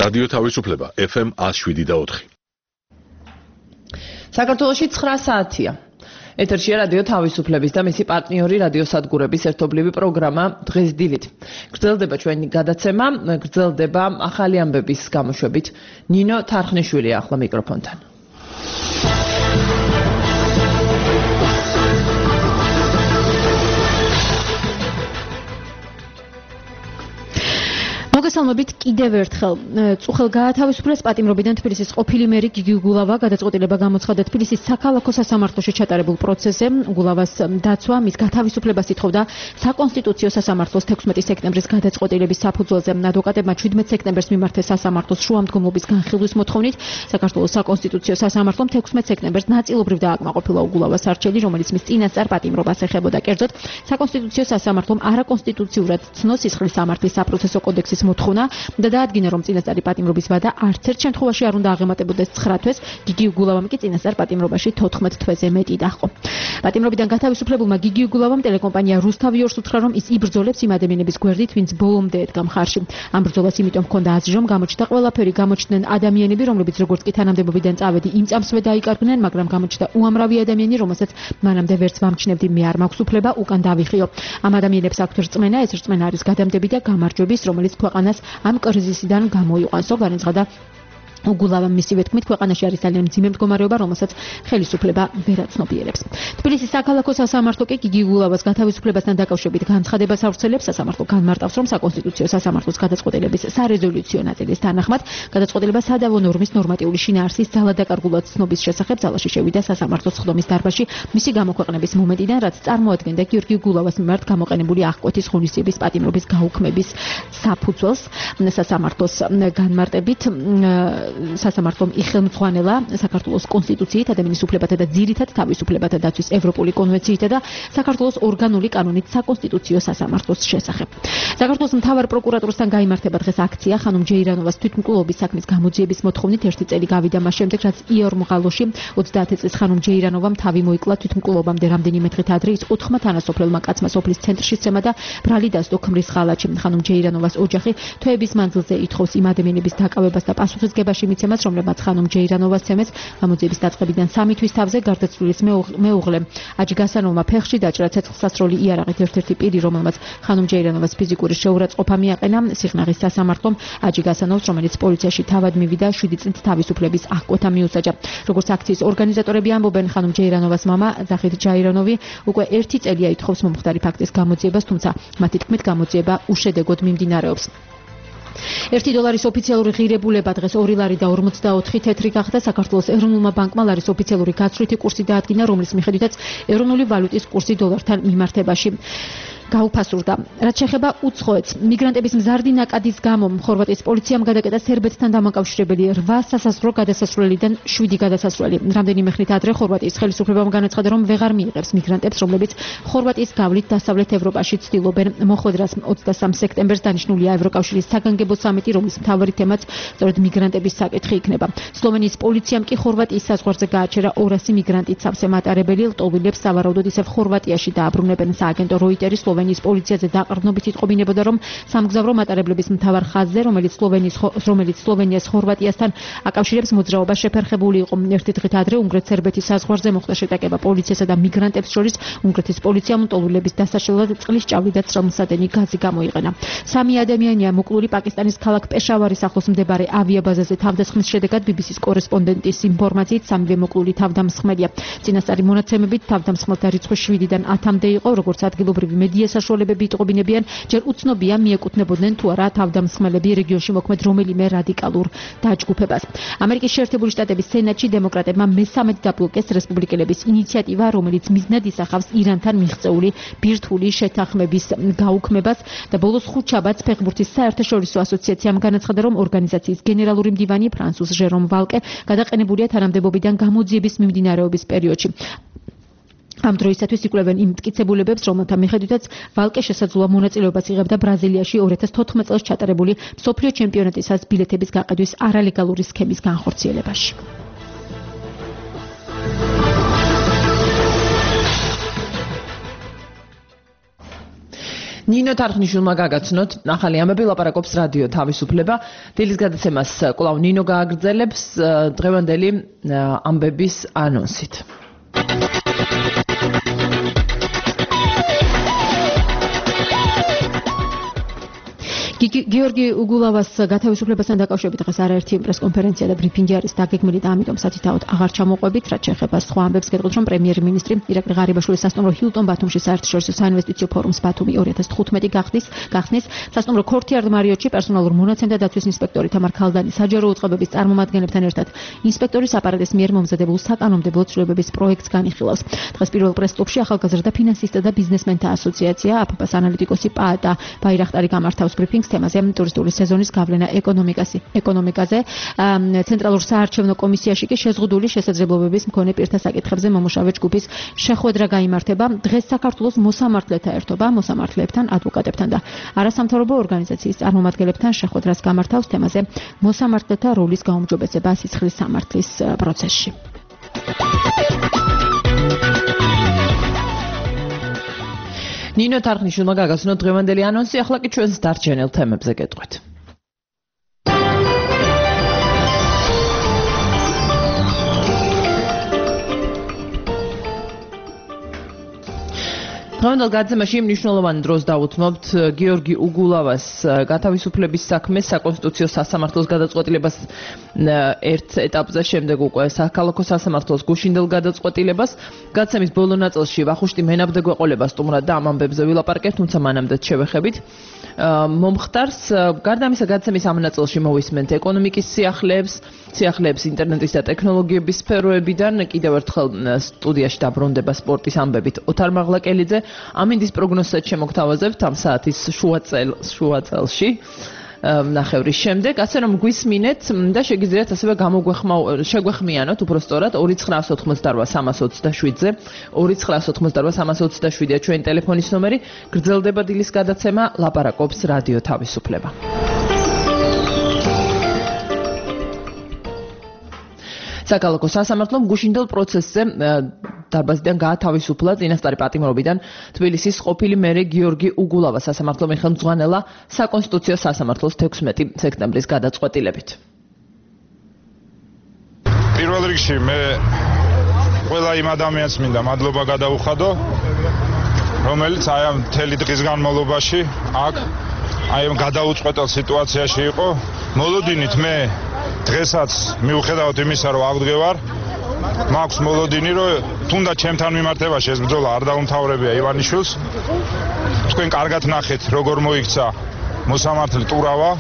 რადიო თავისუფლება FM 107.4. საქართველოში 9 საათია. ეთერშია რადიო თავისუფლების და მისი პარტნიორი რადიოსადგურების ერთობლივი პროგრამა დღეს დილით. გრძელდება ჩვენი გადაცემა, გრძელდება ახალი ამბების გამოშვებით. ნინო თარხნიშვილი ახლა მიკროფონთან. მოგესალმებით კიდევ ერთხელ. წუხელ გაათავისუფლეს პატიმრობიდან თბილისის ყოფილი მერი გიგი გულავა გადაწყვეტილება გამოცხადა თბილისის საქალაქო სასამართლოში ჩატარებულ პროცესზე. გულავას დაცვა მის გათავისუფლებას ითხოვდა საკონსტიტუციო სასამართლოს 16 სექტემბრის გადაწყვეტილების საფუძველზე. ადვოკატებმა 17 სექტემბერს მიმართეს სასამართლოს შუამდგომლობის განხილვის მოთხოვნით. საქართველოს საკონსტიტუციო სასამართლომ 16 სექტემბერს ნაწილობრივ დააკმაყოფილა გულავას არჩევანი, რომელიც მის წინასწარ პატიმრობას ეხებოდა. კერძოდ, საკონსტიტუციო სასამართლომ არაკონსტიტუციურად ცნო სისხლის სამართლის საპროცესო კოდექსის მოთხოვნა და დაადგინა, რომ წინასწარი პატიმრობის ვადა არც ერთ შემთხვევაში არ უნდა აღემატებოდეს 9 თვეს, გიგი გულავამ კი წინასწარ პატიმრობაში 14 თვეზე მეტი დაჰყო. პატიმრობიდან გათავისუფლებულმა გიგი გულავამ ტელეკომპანია რუსთავი ორს უთხრა, რომ ის იბრძოლებს იმ ადამიანების გვერდით, ვინც ბოლომდე ედგა მხარში. ამ ბრძოლას იმიტომ ჰქონდა აზრი, რომ გამოჩნდა ყველაფერი, გამოჩნდნენ ადამიანები, რომლებიც როგორც კი თანამდებობიდან წავედი, იმ წამსვე დაიკარგნენ, მაგრამ გამოჩნდა უამრავი ადამიანი, რომელსაც მანამდე ვერც ვამჩნევდი, მე არ მაქვს უფლება უკან დავიხიო. ამ ადამიანებს აქვთ რწმენა, ეს რწმენა არის გადამდები და გამარჯვების, რომელიც ქვეყანას ამ კრიზისიდან გამოიყვანს. განაცხადა გულავამ მისივე თქმით, ქვეყანაში არის ძალიან მძიმე მდგომარეობა, რომელსაც ხელისუფლება ვერ აცნობიერებს. თბილისის საქალაქო სასამართლო კი გიგი გულავას გათავისუფლებასთან დაკავშირებით განცხადებას ავრცელებს. სასამართლო განმარტავს, რომ საკონსტიტუციო სასამართლოს გადაწყვეტილების სარეზოლუციო ნაწილის თანახმად გადაწყვეტილება სადავო ნორმის ნორმატიული შინაარსის ძალადაკარგულად ცნობის შესახებ ძალაში შევიდა სასამართლოს სხდომის დარბაზში მისი გამოქვეყნების მომენტიდან, რაც წარმოადგენდა გიორგი გულავას მიმართ გამოყენებული აღკვეთის ღონისძიების პატიმრობის გაუქმების საფუძველს. სასამართლოს განმარტებით სასამართლომ იხელმძღვანელა საქართველოს კონსტიტუციით, ადამიანის უფლებათა და ძირითად თავისუფლებათა დაცვის ევროპული კონვენციით და საქართველოს ორგანული კანონით საკონსტიტუციო სასამართლოს შესახებ. საქართველოს მთავარ პროკურატურასთან გაიმართება დღეს აქცია ხანუმ ჯეირანოვას თვითმკვლელობის საქმის გამოძიების მოთხოვნით. 1 წელი გავიდა მას შემდეგ, რაც იორმღალოში 30 წლის ხანუმ ჯეირანოვამ თავი მოიკლა თვითმკვლელობამდე. რამდენიმე დღით ადრე ის 4 თანასოფლელმა კაცმა სოფლის ცენტრში სცემა და ბრალი დასდო ქმრის ხალაჩი. ხანუმ ჯეირანოვას ოჯახი თვეების მანძილზე ითხოვს იმ ადამიანების დაკავებას და პასუხისგებაში მიცემას, რომლებმაც ხანუმ ჯეირანოვას ცემეს. გამოძიების დაწყებიდან 3 თვის თავზე გარდაცვლილის მეუღლე აჯგასანოვმა ფეხში დაჭრა ცეცხლსასროლი იარაღით ერთ-ერთი პირი, რომელმაც ხანუმ ჯეირანოვას ფიზიკური შეურაცხყოფა მიაყენა. სიხნაღის სასამართლომ აჯგასანოვს, რომელიც პოლიციაში თავად მივიდა, 7 წლით თავისუფლების აღკვეთა მიუსაჯა. როგორც აქციის ორგანიზატორები ამბობენ, ხანუმ ჯეირანოვას მამა ზახიდ ჯაირანოვი უკვე 1 წელია ითხოვს მომხდარი ფაქტის გამოძიებას, თუმცა მათი თქმით გამოძიება უშედეგოდ მიმდინარეობს. $1 ოფიციალური ღირებულება დღეს 2 ლარი და 44 თეთრი გახდა. საქართველოს ეროვნულმა ბანკმა ლარის ოფიციალური გაცვლითი კურსი დაადგინა, რომლის მიხედვითაც ეროვნული ვალუტის კურსი დოლართან მიმართებაში გაუფასურდა. რაც შეეხება უცხოეთს, მიგრანტების მზარდი ნაკადის გამო ხორვატიის პოლიციამ გადაკეტა სერბეთთან დამაკავშირებელი 8 სასაზღვრო გადასასვლელიდან 7 გადასასვლელი. რამდენიმე ხნით ადრე ხორვატიის ხელისუფლებამ განაცხადა, რომ ვეღარ მიიღებს მიგრანტებს, რომლებიც ხორვატიის გავლით დასავლეთ ევროპაში ცდილობენ მოხვედრას. 23 სექტემბერს დანიშნულია ევროკავშირის საგანგებო სამიტი, რომლის მთავარი თემაც სწორედ მიგრანტების საკითხი იქნება. სლოვენიის პოლიციამ კი ხორვატიის საზღვარზე გააჩერა 200 მიგრანტით სავსე მატარებელი. ლტოლვილებს სავარაუდოდ ისევ ხორვატიაში დააბრუნებენ. სააგენტო როიტერის სლოვენიის პოლიციაზე დაყრდნობით იტყობინებოდა, რომ სამგზავრო მატარებლების მთავარ ხაზზე, რომელიც სლოვენიას ხორვატიასთან აკავშირებს, მოძრაობა შეფერხებული იყო. 1 დღით ადრე უნგრეთ-სერბეთის საზღვარზე მოხდა შეტაკება პოლიციასა და მიგრანტებს შორის. უნგრეთის პოლიციამ ლტოლვილების დასაშლელად წყლის ჭავლი და წვრილმსადენი გაზი გამოიყენა. 3 ადამიანია მოკლული პაკისტანის ქალაქ პეშავარის ახლოს მდებარე ავიაბაზაზე. თავდასხმის შედეგად BBC-ს კორესპონდენტის ინფორმაციით 3 მოკლული თავდამსხმელია. წინასწარი მონაცემებით თავდამსხმელთა რიცხვი 7-დან 10-მდე იყო, როგორც ადგილობრივი მედია საშუალებები იტყობინებიან, ჯერ უცნობია მიეკუთვნებოდნენ თუ არა თავდამსხმელები რეგიონში მოქმედ რომელიმე რადიკალურ დაჯგუფებას. ამერიკის შეერთებული შტატების სენატში დემოკრატებმა მესამედ დაბლოკეს რესპუბლიკელების ინიციატივა, რომელიც მიზნად ისახავს ირანთან მიღწეული ბირთვული შეთანხმების გაუქმებას და ბოლოს ხუთშაბათს ფეხბურთის საერთაშორისო ასოციაციამ განაცხადა, რომ ორგანიზაციის გენერალური მდივანი ფრანსუს ჟერომ ვალკე გადაყენებულია თანამდებობიდან გამოძიების მიმდინარეობის პერიოდში. ამ დროისათვის იკვლევენ იმ მტკიცებულებებს, რომელთა მიხედვითაც ვალკე შესაძლოა მონაწილეობას იღებდა ბრაზილიაში 2014 წელს ჩატარებული მსოფლიო ჩემპიონატისას ბილეთების გაყიდვის არალეგალური სქემის განხორციელებაში. ნინო თარხნიშვილმა გაგაცნოთ ახალი ამბები ლაპარაკობს რადიო თავისუფლება. დილის გადაცემას კვლავ ნინო გააგრძელებს დღევანდელი ამბების ანონსით. გიორგი უგულავას გათავისუფლებასთან დაკავშირებით დღეს არაერთი პრესკონფერენცია და ბრიფინგი არის დაგეგმილი და ამიტომ სათითაოდ აღარ ჩამოყვებით, რაც შეეხება სხვა ამბებს გეტყვით, რომ პრემიერ-მინისტრი ირაკლი ღარიბაშვილის სასტუმრო ჰილტონ ბათუმში საერთაშორისო საინვესტიციო ფორუმს ბათუმი 2015 გახსნის, სასტუმრო ქორთიარ მარიოტში პერსონალურ მონაცემთა დაცვის ინსპექტორი თამარ ქალდანი საჯარო უწყებების წარმომადგენლებთან ერთად ინსპექტორის აპარატის მიერ მომზადებულ საკანონმდებლო ცვლილებების პროექტს განიხილავს. დღეს პირველ პრეს-კლუბში ახალგაზრდა ფინანსისტთა და ბიზნესმენთა ასოციაცია აფპას ანალიტიკოსი პაატა ბაირახტარი გამართავს ბრიფინგს თემაზე ტურისტული სეზონის გავლენა ეკონომიკაზე. ცენტრალურ საარჩევნო კომისიაში კი შეზღუდული შესაძლებლობების მქონე პირთა საკითხებზე მომუშავე ჯგუფის შეხვედრა გაიმართება. დღეს საქართველოს მოსამართლეთა ერთობა მოსამართლეებთან, ადვოკატებთან და არასამთავრობო ორგანიზაციის წარმომადგენლებთან შეხვედრას გამართავს თემაზე მოსამართლეთა როლის გაუმჯობესება სიცხლის სამართლის პროცესში. ნინო თარხნიშვილმა გაგაცნოთ დღევანდელი ანონსი, ახლა კი ჩვენს დარჩენილ თემებზე გეტყვით. დღევანდელ გადაცემაში მნიშვნელოვანი დროს დავუთმობთ გიორგი უგულავას გათავისუფლების საქმეს საკონსტიტუციო სასამართლოს გადაწყვეტილებას ერთ ეტაპზე, შემდეგ უკვე საქალაქო სასამართლოს გუშინდელ გადაწყვეტილებას. გადაცემის ბოლო ნაწილში ვახუშტი მენაბდეგვეყოლება სტუმრად და ამ ამბებზე ვილაპარაკებთ, თუმცა მანამდე შევეხებით მომხდარს. გარდა ამისა, გადაცემის ამ ნაწილში მოვისმენთ ეკონომიკის სიახლეებს ინტერნეტის და ტექნოლოგიების სფეროებიდან. კიდევ ერთხელ სტუდიაში დაბრუნდება სპორტის ამბებით ოთარ მაღლაკელიძე. ამინდის პროგნოზსაც შემოგთავაზებთ ამ საათის შუა წელში ნახევრის შემდეგ, ასე რომ გვისმინეთ და შეგიძლიათ ასევე შეგვეხმიანოთ უბრალოდ 2988327-ზე 2988327-ია ჩვენი ტელეფონის ნომერი. გრძელდება დილის გადაცემა, ლაპარაკობს რადიო თავისუფლება. საქალაქო სასამართლომ გუშინდელ პროცესზე დარბაზიდან გაათავისუფლა წინასწარი პატიმრობიდან თბილისის ყოფილი მერე გიორგი უგულავა სასამართლო ხელმძღვანელა საკონსტიტუციო სასამართლოს 16 სექტემბრის გადაწყვეტილებით. პირველ რიგში მე ყველა იმ ადამიანს მინდა მადლობა გადაუხადო, რომელიც აი ამ მთელი დღის განმავლობაში აქ აი ამ გადაუწყვეტელ სიტუაციაში იყო. მოლოდინით მე დღესაც მიუხედავად იმისა, რომ აღდგევარ, მაქვს მოლოდინი, რომ თუნდაც ჩემთან მიმართებაში ეს ბრძოლა არ დაუმთავრებია ივანიშვილს. თქვენ კარგად ნახეთ, როგორ მოიქცა მოსამართლე ტურავა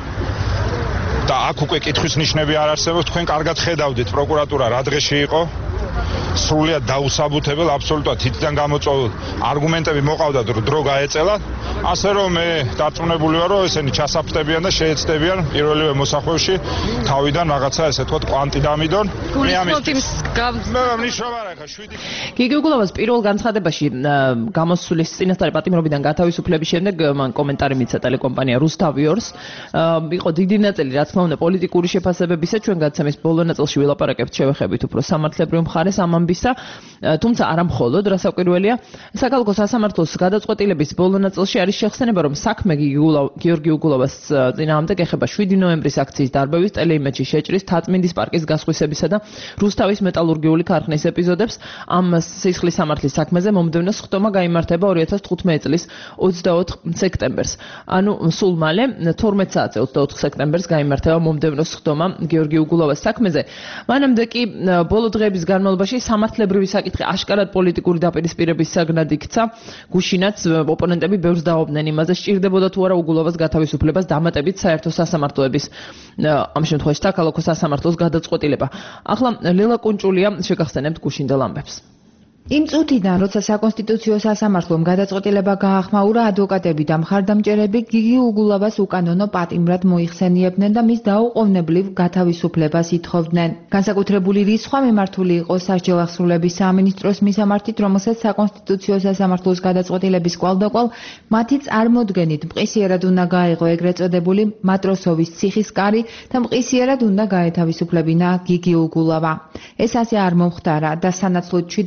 და აქ უკვე კითხვის ნიშნები არ არსებობს. თქვენ კარგად ხედავდით პროკურატურა რა დღეში იყო. სრულიად დაუსაბუთებელ, აბსოლუტურად თითიდან გამოწვეულ არგუმენტები მოყავდათ, რომ დრო გაეწელა. ასე რომ მე დარწმუნებული ვარ, რომ ესენი ჩასაფრდებიან და შეეცდებიან პირველივე მოსახვევში თავიდან რაღაცა ესე თქვა კვანტი დამიდონ. მე ამის ნიშნობა რა ხა 7 გიორგი უგულავას პირველ განცხადებაში გამოსulis წინასწარი პატიმრობიდან გათავისუფლების შემდეგ მან კომენტარი მიცა ტელეკომპანია რუსთავიორს. იყო დიდი ნაწილი, რა თქმა უნდა, პოლიტიკური შეფასებებისა. ჩვენ გადაცემის ბოლო ნაწილში ვილაპარაკებთ, შევეხებით უფრო სამართლებრივ მხარეს ამ ამბისა, თუმცა არა მხოლოდ, რასაკვირველია, საქალაქო სასამართლოს გადაწყვეტილების ბოლო ნაწილში არის შეხსენება, რომ საქმე გიორგი უგულავას წინააღმდეგ ეხება 7 ნოემბრის აქციის დარბევის, ტელეიმედში შეჭრის, თაწმინდის პარკის გასხვისებისა და რუსთავის მეტალურგიული ქარხნის ეპიზოდებს. ამ სისხლის სამართლის საქმეზე მომდევნო სხდომა გაიმართება 2015 წლის 24 სექტემბერს. ანუ სულ მალე 12 საათზე 24 სექტემბერს გაიმართება მომდევნო სხდომა გიორგი უგულავას საქმეზე. მანამდე კი ბოლო დღეების განმავლობაში სამართლებრივი საკითხი აშკარად პოლიტიკური დაპირისპირების საგნად იქცა. გუშინაც ოპონენტები ბევრს დაობდნენ იმაზე, სჭირდებოდა თუ არა უგულავას გათავისუფლებას დამატებით საერთო სასამართლოების ამ შემთხვევაში საქალაქო სასამართლოს გადაწყვეტილება. ახლა ლელა კუნჭულია შეგახსენებთ გუშინდელ ამბებს. იმ წუთიდან, როცა საკონსტიტუციო სასამართლომ გადაწყვეტილება გაახმაურა, ადვოკატები და მხარდამჭერები გიგი უგულავას უკანონო პატიმრად მოიხსენიებდნენ და მის დაუყოვნებლივ გათავისუფლებას ითხოვდნენ. განსაკუთრებული რისხვა მიმართული იყო სასჯელ ახსრულების სამინისტროს მისამართით, რომელსაც საკონსტიტუციო სასამართლოს გადაწყვეტილების კვალდაკვალ მათი წარმოდგენით მყისიერად უნდა გაეღო ეგრეთ წოდებული მატროსოვის ციხის კარი და მყისიერად უნდა გაეთავისუფლებინა გიგი უგულავა. ეს ასე არ მომხდარა და სანაცვლოდ 17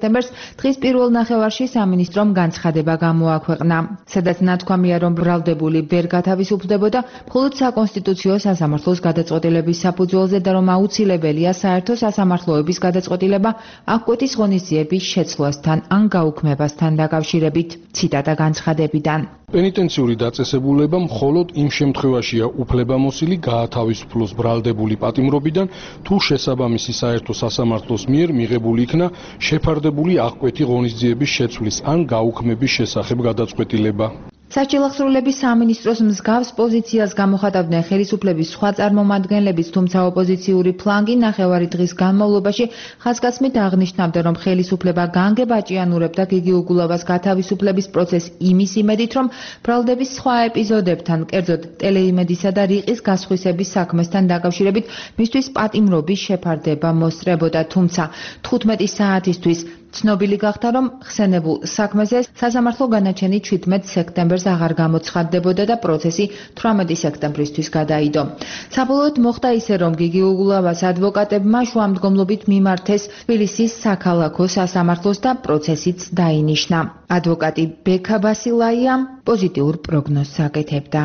სექტემბერს დღის პირველ ნახევარში სამინისტრომ განცხადება გამოაქვეყნა, სადაც ნათქვამია, რომ ბრალდებული ვერ გათავისუფლდებოდა მხოლოდ საკონსტიტუციო სასამართლოს გადაწყვეტილების საფუძველზე და რომ აუცილებელია საერთო სასამართლოების გადაწყვეტილება აღკვეთის ღონისძიების შეცვლასთან ან გაუქმებასთან დაკავშირებით. ციტატა განცხადებიდან. პენიტენციური დაწესებულება მხოლოდ იმ შემთხვევაშია უფლებამოსილი გაათავისუფლოს ბრალდებული პატიმრობიდან, თუ შესაბამისი საერთო სასამართლოს მიერ მიღებული იქნა შეფარდებული აღკვეთი ღონისძიების შეცვლის ან გაუქმების შესახებ გადაწყვეტილება. საჭილახსრულების სამინისტროს მსგავს პოზიციას გამოხატავდნენ ხელისუფლების სხვა წარმომადგენლებიც, თუმცა ოპოზიციური ფლანგი ნახევარი დღის განმავლობაში ხაზგასმით აღნიშნავდა, რომ ხელისუფლება განგებ აჭიანურებდა გიგი უგულავას გათავისუფლების პროცესს იმის იმედით, რომ ბრალდების სხვა ეპიზოდებთან, კერძოდ ტელეიმედისა და რიყის გასხვისების საქმესთან დაკავშირებით მისთვის პატიმრობის შეფარდება მოსწრებოდა, თუმცა 15 საათისთვის ცნობილი გახდა, რომ ხსენებულ საქმეზე სასამართლო განაჩენი 17 სექტემბერს აღარ გამოცხადდებოდა და პროცესი 18 სექტემბრისთვის გადაიდო. საბოლოოდ მოხდა ისე, რომ გიგი უგულავას ადვოკატებმა შუამდგომლობით მიმართეს თბილისის საქალაქო სასამართლოს და პროცესიც დაინიშნა. ადვოკატი ბექა ბასილაია პოზიტიურ პროგნოზს აკეთებდა.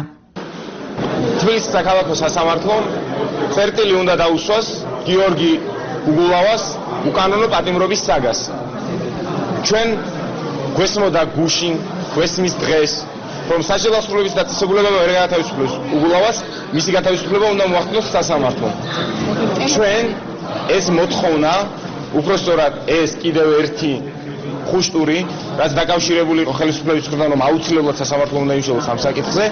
თბილისის საქალაქო სასამართლომ წერტილი უნდა დაუსვას გიორგი უგულავას უკანონო პატიმრობის საგას. ჩვენ გვესმოდა გუშინ, გვესმის დღეს, რომ საჭილახსრულების დაწესებულება ვერ გაათავისუფლოს უგულავას, მისი გათავისუფლება უნდა მოახდინოს სასამართლომ. ჩვენ ეს მოთხოვნა, უпростоრად ეს კიდევ ერთი ხუშტური, რაც დაკავშირებული იყო ხელისუფლების მხრიდან, რომ აუცილებლად სასამართლო უნდა იმუშაოს ამ საკითხზე.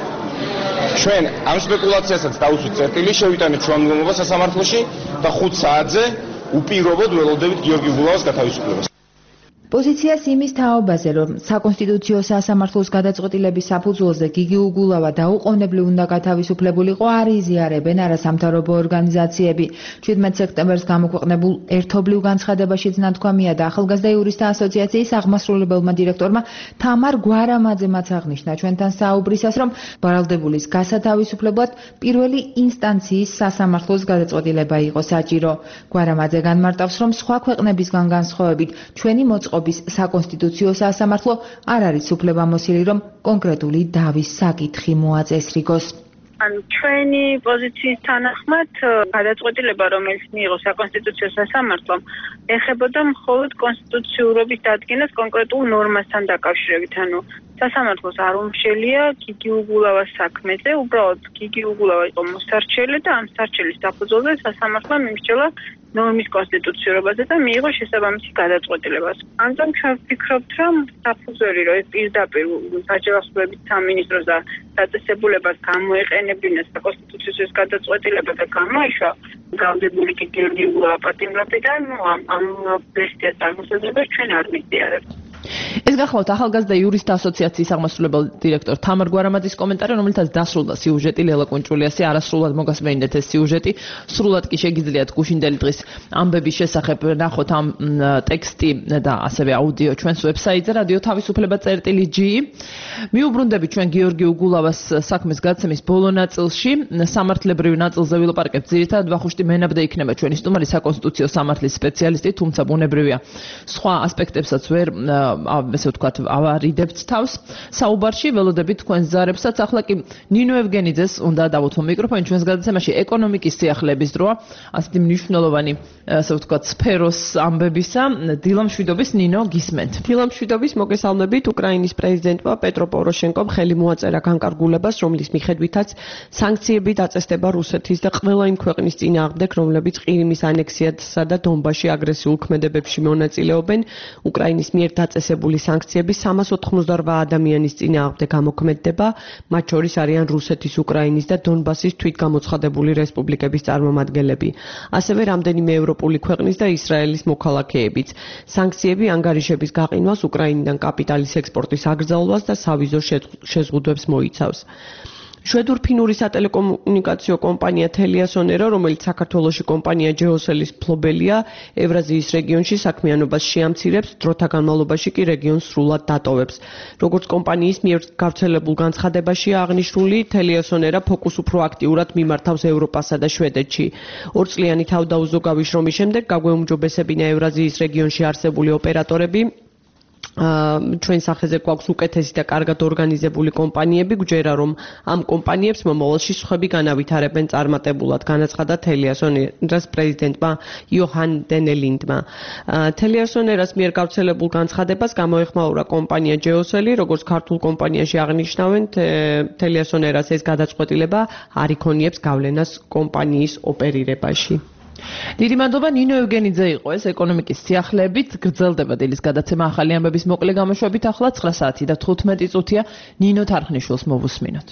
ჩვენ ამ სპეკულაციასაც დავუსვით წერტილი, შევიტანეთ შუამდგომლობა სასამართლოში და 5 საათზე უპირობოდ ველოდებით გიორგი უგულავას გათავისუფლებას. პოზიციას იმის თაობაზე, რომ საკონსტიტუციო სასამართლოს გადაწყვეტილების საფუძველზე გიგი უგულავა დაუყოვნებლივ უნდა გათავისუფლებულიყო არ იზიარებენ არასამთავრობო ორგანიზაციები. 17 სექტემბერს გამოქვეყნებულ ერთობლივ განცხადებაშიც ნათქვამია და ახალგაზრდა იურისტთა ასოციაციის აღმასრულებელმა დირექტორმა თამარ გვარამაძემაც აღნიშნა ჩვენთან საუბრისას, რომ ბრალდებულის გასათავისუფლებლად პირველი ინსტანციის სასამართლოს გადაწყვეტილება იყო საჭირო. გვარამაძე განმარტავს, რომ სხვა ქვეყნებისგან განსხვავებით ჩვენი საკონსტიტუციო სასამართლო არ არის უფლებამოსილი, რომ კონკრეტული დავის საკითხი მოაწესრიგოს. ჩვენი პოზიციის თანახმად გადაწყვეტილება, რომელიც მიიღო საკონსტიტუციო სასამართლომ, ეხებოდა მხოლოდ კონსტიტუციურობის დადგენას კონკრეტულ ნორმასთან დაკავშირებით. ანუ სასამართლოს არ უმშელია გიგი უგულავას საქმეზე, უბრალოდ გიგი უგულავა იყო მოსარჩელი და ამ სარჩელის საფუძველზე სასამართლომ იმსჯელა ნორმის კონსტიტუციურობაზე და მიიღო შესაბამისი გადაწყვეტილება. ამიტომ ჩვენ ვფიქრობთ, რომ საფუძველი რომ პირდაპირ საჭილახსრულების სამინისტროს და დაწესებულებას გამოეყენებინა საკონსტიტუციო გადაწყვეტილება და გამოიშვა ბრალდებული გიორგი უგულავა პატიმრობიდან, ამ ვერსიას წარმოსაძებას ჩვენ არ ვიზიარებთ. ეს გახლავთ ახალგაზრდა იურისტთა ასოციაციის აღმასრულებელ დირექტორ თამარ გვარამაძის კომენტარი, რომელთაც დასრულდა სიუჟეტი ლელა კუნჭულიასი, არასრულად მოგასმენინეთ ეს სიუჟეტი, სრულად კი შეგიძლიათ გუშინდელი დღის ამბების შესახებ ნახოთ ამ ტექსტი და ასევე აუდიო ჩვენს ვებსაიტზე რადიო თავისუფლება წერტილი.g. მიუბრუნდებით ჩვენ გიორგი უგულავას საქმის გაცემის ბოლო ნაწილში, სამართლებრივ ნაწილზე ვილაპარაკებთ. ძირითადად ვახუშტი მენაბდა იქნება ჩვენი სტუმარი საკონსტიტუციო სამართლის სპეციალისტი, თუმცა ბუნებრივია სხვა ასპექტებსაც ვერ ესე ვთქვათ, ავარიდებთ თავს საუბარში, ველოდებით თქვენს ზარებსაც. ახლა კი ნინო ევგენიძეს უნდა დავუთმო მიკროფონი ჩვენს გადაცემაში ეკონომიკის სიახლეების დროა, ასეთი მნიშვნელოვანი, ასე ვთქვათ, სფეროს ამბებისა. დილამშვიდობის ნინო გისმენთ. დილამშვიდობის მოგესალმებით. უკრაინის პრეზიდენტმა პეტრო პოროშენკომ ხელი მოაწერა განკარგულებას, რომლის მიხედვითაც სანქციები დაწესდება რუსეთის და ყველა იმ ქვეყნის წინააღმდეგ, რომლებიც ყირიმის ანექსიასა და დონბასში აგრესიულ ქმედებებში მონაწილეობენ. უკრაინის მიერ დაწესებული სანქციები 388 ადამიანის წინააღმდეგ გამოქმედდება, მათ შორის არიან რუსეთის, უკრაინის და დონბასის თვითგამოცხადებული რესპუბლიკების წარმომადგენლები, ასევე რამდენიმე ევროპული ქვეყნის და ისრაელის მოქალაქეებიც. სანქციები ანგარიშების გაყინვას, უკრაინიდან კაპიტალის ექსპორტის აკრძალვას და სავიზო შეზღუდვებს მოიცავს. შვედურ-ფინური სატელეკომუნიკაციო კომპანია Teliasonera, რომელიც საქართველოში კომპანია Geosel-ის მფლობელია, ევრაზიის რეგიონში საქმიანობას შეამცირებს, დროთა განმავლობაში კი რეგიონს სრულად დატოვებს. როგორც კომპანიის მიერ გავრცელებულ განცხადებაშია აღნიშნული, Teliasonera ფოკუს უფრო აქტიურად მიმართავს ევროპასა და შვედეთში. 2 წლიანი თავდაუზო გავიშრომის შემდეგ გაგვეუმჯობესებინა ევრაზიის რეგიონში არსებული ოპერატორები ჩვენ სახეზე გვაქვს უკეთესი და კარგად ორგანიზებული კომპანიები, გვჯერა რომ ამ კომპანიებს მომავალში სხვები განავითარებენ წარმატებულად, განაცხადა Teliasonera-ს პრეზიდენტმა იოჰან დენელინდმა. Teliasonera-ს მიერ გავრცელებულ განცხადებას გამოეხმაურა კომპანია Geosel-ი, როგორც ქართულ კომპანიაში აღნიშნავენ, Teliasonera-ს ეს გადაწყვეტილება არ იქონიებს გავლენას კომპანიის ოპერირებაში. დიდი მადლობა ნინო ევგენიძე იყო ეს ეკონომიკის სიახლეებით გრძელდება დილის გადაცემა ახალი ამბების მოკლე გამოშვებით ახლა 9 საათი და 15 წუთია ნინო თარხნიშვილს მოვუსმინოთ.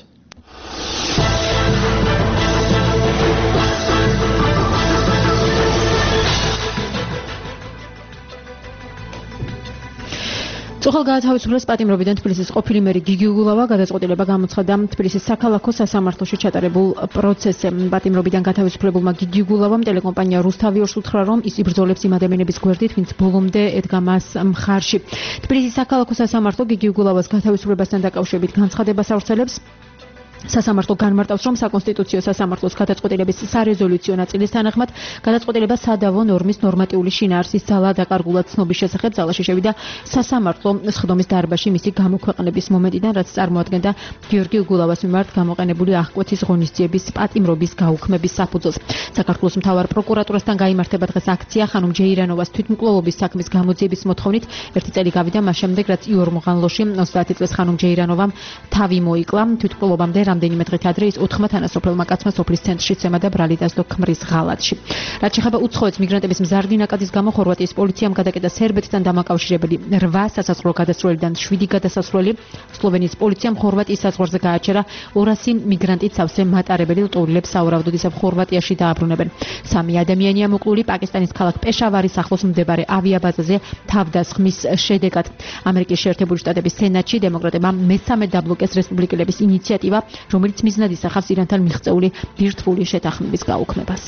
წუხელგაათავისუფლეს პატიმრობიდან თბილისის ყოფილი მერი გიგი უგულავა გადაწყვეტილება გამოცხადა თბილისის საქალაქო სასამართლოში ჩატარებულ პროცესზე. პატიმრობიდან გათავისუფლებულმა გიგი უგულავამ ტელეკომპანია რუსთავი უთხრა, რომ ის იბრძოლებს იმ ადამიანების გვერდით, ვინც ბოლომდე ედგა მას მხარში. თბილისის საქალაქო სასამართლო გიგი უგულავას გათავისუფლებასთან დაკავშირებით განცხადებას ავრცელებს. სასამართლო განმარტავს, რომ საკონსტიტუციო სასამართლოს გადაწყვეტილების სარეზოლუციო ნაწილის თანახმად გადაწყვეტილება სადავო ნორმის ნორმატიული შინაარსის ძალა დაკარგულად ცნობის შესახებ ძალაში შევიდა სასამართლო სხდომის დარბაზში მისი გამოქვეყნების მომენტიდან, რაც წარმოადგენდა გიორგი უგულავას მიმართ გამოყენებული აღკვეთის ღონისძიების პატიმრობის გაუქმების საფუძველს. საქართველოს მთავარ პროკურატურასთან გაიმართება დღეს აქცია ხანუმ ჯეირანოვას თვითმკვლელობის საქმის გამოძიების მოთხოვნით. 1 წელი გავიდა მას შემდეგ, რაც იორ მოღანლოში 30 წლის ხანუმ ჯეირანოვამ თავი მოიკლა. თვითმკვლელობამდე რამდენიმე დღით ადრე ის 4 თანასოფლელმა კაცმა სოფლის ცენტრში ცემა და ბრალი დასდო ქმრის ღალატში. რაც შეეხება უცხოეთს მიგრანტების მზარდი ნაკადის გამო ხორვატიის პოლიციამ გადაკეტა სერბეთთან დამაკავშირებელი 8 სასაზღვრო გადასასვლელიდან 7 გადასასვლელი. სლოვენიის პოლიციამ ხორვატიის საზღვარზე გააჩერა 200 მიგრანტით სავსე მატარებელი ლტოლილებს საურავდოდ ისევ ხორვატიაში დააბრუნებენ. 3 ადამიანია მოკლული პაკისტანის ქალაქ პეშავარის ახლოს მდებარე ავიაბაზაზე თავდასხმის შედეგად. ამერიკის შეერთებული შტატების სენატში დემოკრატებმა მე-13 დაბლოკეს რესპუბლიკელების ინიციატივა, რომელიც მიზნად ისახავს ირანთან მიღწეული ბირთვული შეთანხმების გაუქმებას.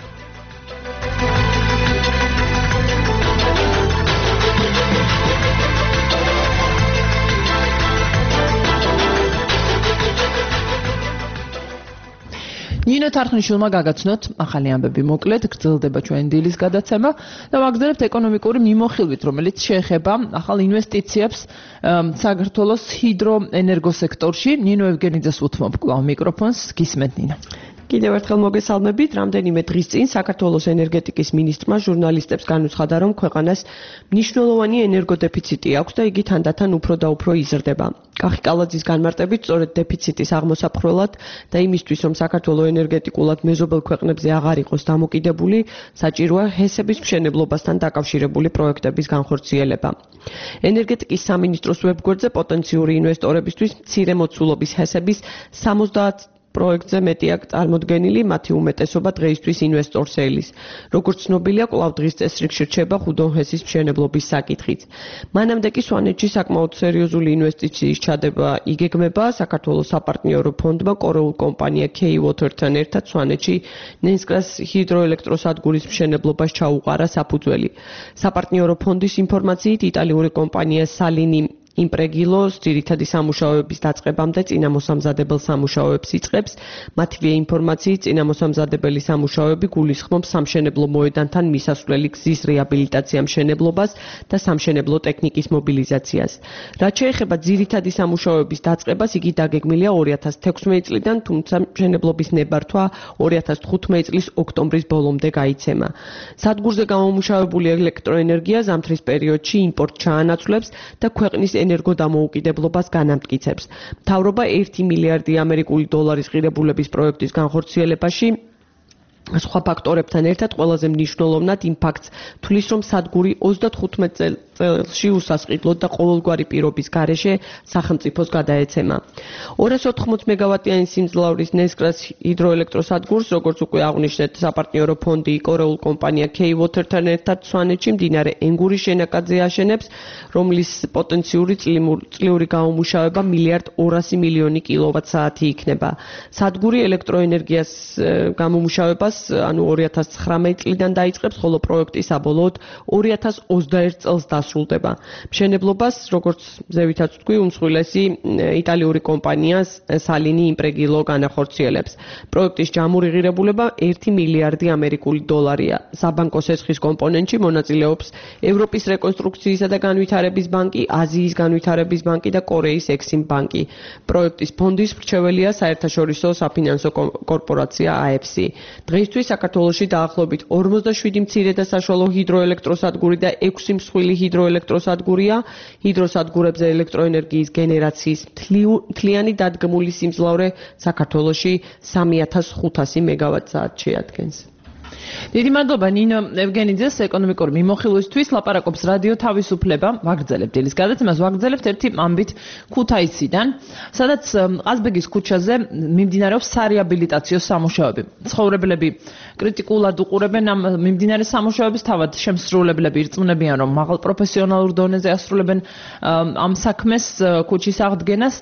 ნინო თარხნიშვილმა გაგაცნოთ ახალი ამბები მოკლედ, გრძელდება ჩვენ დილის გადაცემა და ვაგრძელებთ ეკონომიკური მიმოხილვით, რომელიც შეეხება ახალ ინვესტიციებს საქართველოს ჰიდროენერგო სექტორში. ნინო ევგენიძეს უთმობ კვლავ მიკროფონს, გისმენთ ნინო. კიდევ ერთხელ მოგესალმებით. რამდენიმე დღის წინ საქართველოს ენერგეტიკის მინისტრმა ჟურნალისტებს განუცხადა, რომ ქვეყანას მნიშვნელოვანი ენერგოდეფიციტი აქვს და იგი თანდათან უფრო და უფრო იზრდება. კახი კალაძის განმარტებით, სწორედ დეფიციტის აღმოსაფხვრელად და იმისთვის, რომ საქართველოს ენერგეტიკულად მეზობელ ქვეყნებზე აღარ იყოს დამოკიდებული, საჭიროა ჰესების მშენებლობასთან დაკავშირებული პროექტების განხორციელება. ენერგეტიკის სამინისტროს ვებგვერდზე პოტენციური ინვესტორებისთვის მცირე მოცულობის ჰესების 70 პროექტზე მეტი აქ წარმოდგენილი, მათი უმეტესობა დღეისთვის ინვესტორს ელის. როგორც ცნობილია, კვლავ დღის წესრიგში რჩება ხუდონჰესის მშენებლობის საკითხიც. მანამდე კი სვანეთში საკმაოდ სერიოზული ინვესტიციის ჩადება იგეგმება. საქართველოს საპარტნიორო ფონდმა კორეულ კომპანია K-Water-თან ერთად სვანეთში ნენსკრას ჰიდროელექტროსადგურის მშენებლობას ჩაუყარა საფუძველი. საპარტნიორო ფონდის ინფორმაციით, იტალიური კომპანია Salini იმპრეგილოს ძირითადი სამუშაოების დაწყებამდე წინამოსამზადებელ სამუშაოებს იწყებს. მათივე ინფორმაციით, წინამოსამზადებელი სამუშაოები გულისხმობს სამშენებლო მოედანთან მისასვლელი გზის რეაბილიტაცია მშენებლობას და სამშენებლო ტექნიკის მობილიზაციას. რაც შეეხება ძირითადი სამუშაოების დაწყებას, იგი დაგეგმილია 2016 წლიდან, თუმცა მშენებლობის ნებართვა 2015 წლის ოქტომბრის ბოლომდე გაიცემა. სადგურზე გამომუშავებული ელექტროენერგია ზამთრის პერიოდში იმპორტ ჩაანაცვლებს და ქვეყნის ენერგოდამოუკიდებლობას განამტკიცებს. მთავრობა 1 მილიარდი ამერიკული დოლარის ღირებულების პროექტის განხორციელებაში სხვა ფაქტორებთან ერთად ყველაზე მნიშვნელოვნად იმპაქტს თulis რომ სადგური 35 წელში უსასყიდლოდ და ყოველგვარი პირობის გარეშე სახელმწიფოს გადაეცემა. 280 მეგავატიანი სიმძლავრის ნესკრას ჰიდროელექტროსადგურს, როგორც უკვე აღვნიშნეთ, საპარტნიორო ფონდი კორეულ კომპანია K-Water-თან ერთად სვანეთში მდინარე ენგურის შენაკადზე აშენებს, რომლის პოტენციური წლიური გამომუშავება 1.2 მილიონი კილოვატ-საათი იქნება. სადგური ელექტროენერგიას გამომუშავებას ანუ 2019 წლიდან დაიწყებს, ხოლო პროექტი საბოლოოდ 2021 წელს დასრულდება. მშენებლობას, როგორც ზევითაც ვთქვი, უმსხვილესი იტალიური კომპანია Salini Impregilo განახორციელებს. პროექტის ჯამური ღირებულება 1 მილიარდი ამერიკული დოლარია. საბანკო სესხის კომპონენტში მონაწილეობს ევროპის რეკონსტრუქციისა და განვითარების ბანკი, აზიის განვითარების ბანკი და კორეის ექსიმ ბანკი. პროექტის ფონდის მრჩეველია საერთაშორისო საფინანსო კორპორაცია AFC. დღეისთვის საქართველოში დაახლოებით 47 მცირე და საშუალო ჰიდროელექტროსადგური და 6 მსხვილი ჰიდროელექტროსადგურია. ჰიდროსადგურებზე ელექტროენერგიის გენერაციის მთლიანი დადგმული სიმძლავრე საქართველოში 3500 მეგავატ-საათს შეადგენს. დიდი მადლობა ნინო ევგენიძეს ეკონომიკური მიმოხილვისთვის. ლაპარაკობს რადიო თავისუფლება. ვაგრძელებთ დილის გადაცემას, ვაგრძელებთ ერთი ამბით ქუთაისიდან, სადაც ყაზბეგის ქუჩაზე მიმდინარეობს სარეაბილიტაციო სამუშაოები. ცხოვრებლები კრიტიკულად უყურებენ ამ მიმდინარე სამუშაოებს, თავად შემსრულებლები ირწმუნებიან, რომ მაღალ პროფესიონალურ დონეზე ასრულებენ ამ საქმეს, ქუჩის აღდგენას.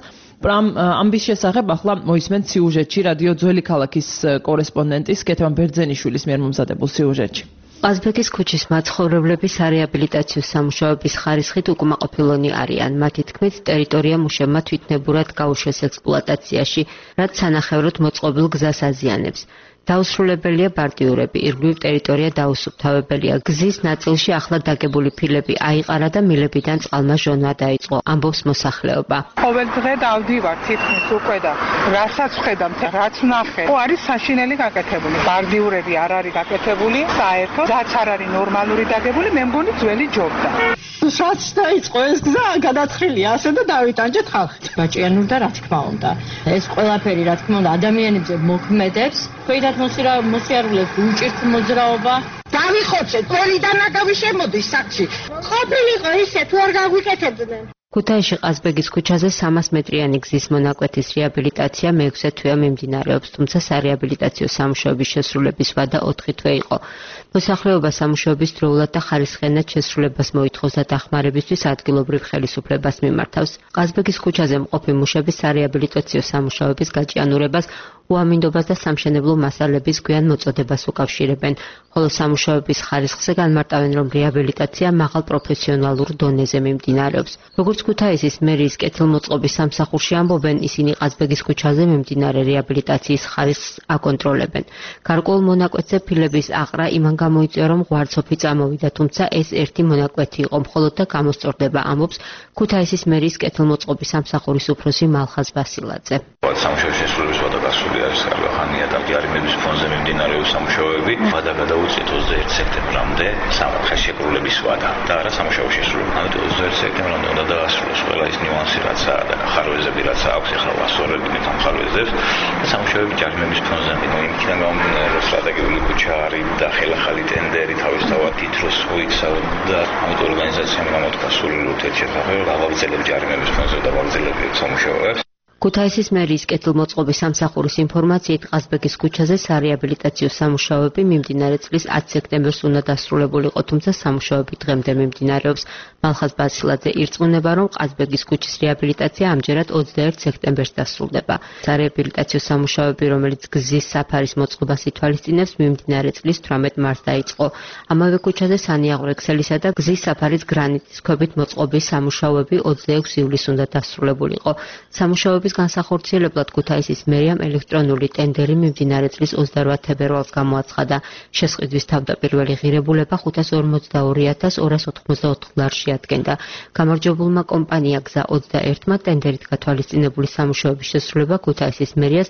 ამბის შესახებ ახლა მოისმენთ სიუჟეტში რადიო ძველი ქალაქის კორესპონდენტის კეთევან ბერძენიშვილის მიერ მომზადებულ სიუჟეტში. ყაზბეგის ქუჩის მაცხოვრებლები სარეაბილიტაციო სამუშაოების ხარისხით უკმაყოფილონი არიან. მათი თქმით, ტერიტორია მუშებმა თვითნებურად გაუშვეს ექსპლუატაციაში, რაც სანახევროდ მოწყობილ გზას აზიანებს. დაუსრულებელია ბარდიურები, ირგვლივ ტერიტორია დაუსუფთავებელია. გზის ნაწილში ახლა დაგებული ფილები აიყარა და მილებიდან წყალმა ჟონვა დაიწყო, ამბობს მოსახლეობა. ყოველ დღე დავდივარ თითქმის უკვე და რასაც ვხედავ, რაც ვნახე, არის საშინელი გაკეთებული. ბარდიურები არ არის გაკეთებული, საერთოდ რაც არ არის ნორმალური დაგებული, მე მგონი ძველი ჯობდა. რაც დაიწყო ეს გზა გადაწყილია ასე და დავიტანჯეთ ხალხი. გაჭიანურდა რა თქმა უნდა. ეს ყველაფერი რა თქმა უნდა ადამიანებზე მოქმედებს. Păidat მოსიარულეს უჭირთ მოძრაობა. დავიხოცეთ, ყველიდან აკავი შემოდის საქმეში. ყოფილიყო ისე თუ არ გაგვიკეთებდნენ. ქუთაისში ყაზბეგის ქუჩაზე 300 მეტრიანი გზის მონაკვეთის რეაბილიტაცია მე-6 თვეა მიმდინარეობს, თუმცა სარეაბილიტაციო სამუშაოების შესრულების ვადა 4 თვე იყო. მოსახლეობა სამუშაოების დროულად და ხარისხიანად შესრულებას მოითხოვს და დახმარებისთვის ადგილობრივ ხელისუფლებას მიმართავს. ყაზბეგის ქუჩაზე მყოფი მუშების სარეაბილიტაციო სამუშაოების გაჭიანურებას უამინდობას და სამშენებლო მასალების გვიან მოწოდებას უკავშირებენ, ხოლო სამუშაოების ხარისხზე განმარტავენ, რომ რეაბილიტაცია მაღალ პროფესიონალურ დონეზე მიმდინარეობს. როგორც ქუთაისის მერიის კეთილმოწყობის სამსახურში ამბობენ, ისინი ყაზბეგის ქუჩაზე მიმდინარე რეაბილიტაციის ხარისხს აკონტროლებენ. გარკვეულ მონაკვეთზე ფილების აყრა იმან გამოიწვია, რომ ღვარცოფი წამოვიდა, თუმცა ეს ერთი მონაკვეთი იყო მხოლოდ და გამოსწორდება, ამბობს ქუთაისის მერიის კეთილმოწყობის სამსახურის უფროსი მალხაზ ვასილაძე. სამუშაოების შესრულების ვადა გასული არის ხანია და პიარიმების ფონზე მიმდინარეობს სამუშაოები. ვადა გადაუწიეთ 21 სექტემბრამდე სამართლის შეკრულების ვადა და არა სამუშაოების შესრულება. ამიტომ 21 სექტემბრამდე უნდა დაასრულოს ყველა ის ნიუანსი, რაც და ხარვეზები, რაც აქვს ახლა ვასწორებთ ამ ხარვეზებს და სამუშაოები ჯარიმების ფონზე. იმიდან გამომდინარე, რომ სტრატეგიული ქუჩა არის და ხელახალი ტენდერი თავისთავად თითროს მოიცავდა და ამიტომ ორგანიზაციამ გამოთქვა სრული ურთიერთობა, რომ გავაგრძელებთ ჯარიმების ფონზე და გავაგრძელებთ სამუშაოებს. ქუთაისის მერიის კეთილმოწყობის სამსახურის ინფორმაციით ყაზბეგის ქუჩაზე სარეაბილიტაციო სამუშაოები მიმდინარე წლის 10 სექტემბერს უნდა დასრულებულიყო, თუმცა სამუშაოები დღემდე მიმდინარეობს. მალხაზ ვასილაძე ირწმუნება, რომ ყაზბეგის ქუჩის რეაბილიტაცია ამჯერად 21 სექტემბერს დასრულდება. სარეაბილიტაციო სამუშაოები, რომელიც გზის საფარის მოწყობას ითვალისწინებს, მიმდინარე წლის 18 მარტს დაიწყო. ამავე ქუჩაზე სანიაღვრექსელისა და გზის საფარის გრანიტის ქვებით მოწყობის სამუშაოები 26 ივლისს უნდა დასრულებულიყო. სამუშაოების განსახორციელებლად ქუთაისის მერიამ ელექტრონული ტენდერი მიმდინარე წლის 28 თებერვალს გამოაცხადა. შესყიდვის თავდაპირველი ღირებულება 542,284 ლარში ადგენდა. გამარჯვებულმა კომპანია გზა 21-მა ტენდერით გათვალისწინებული სამუშაოების შესრულება ქუთაისის მერიას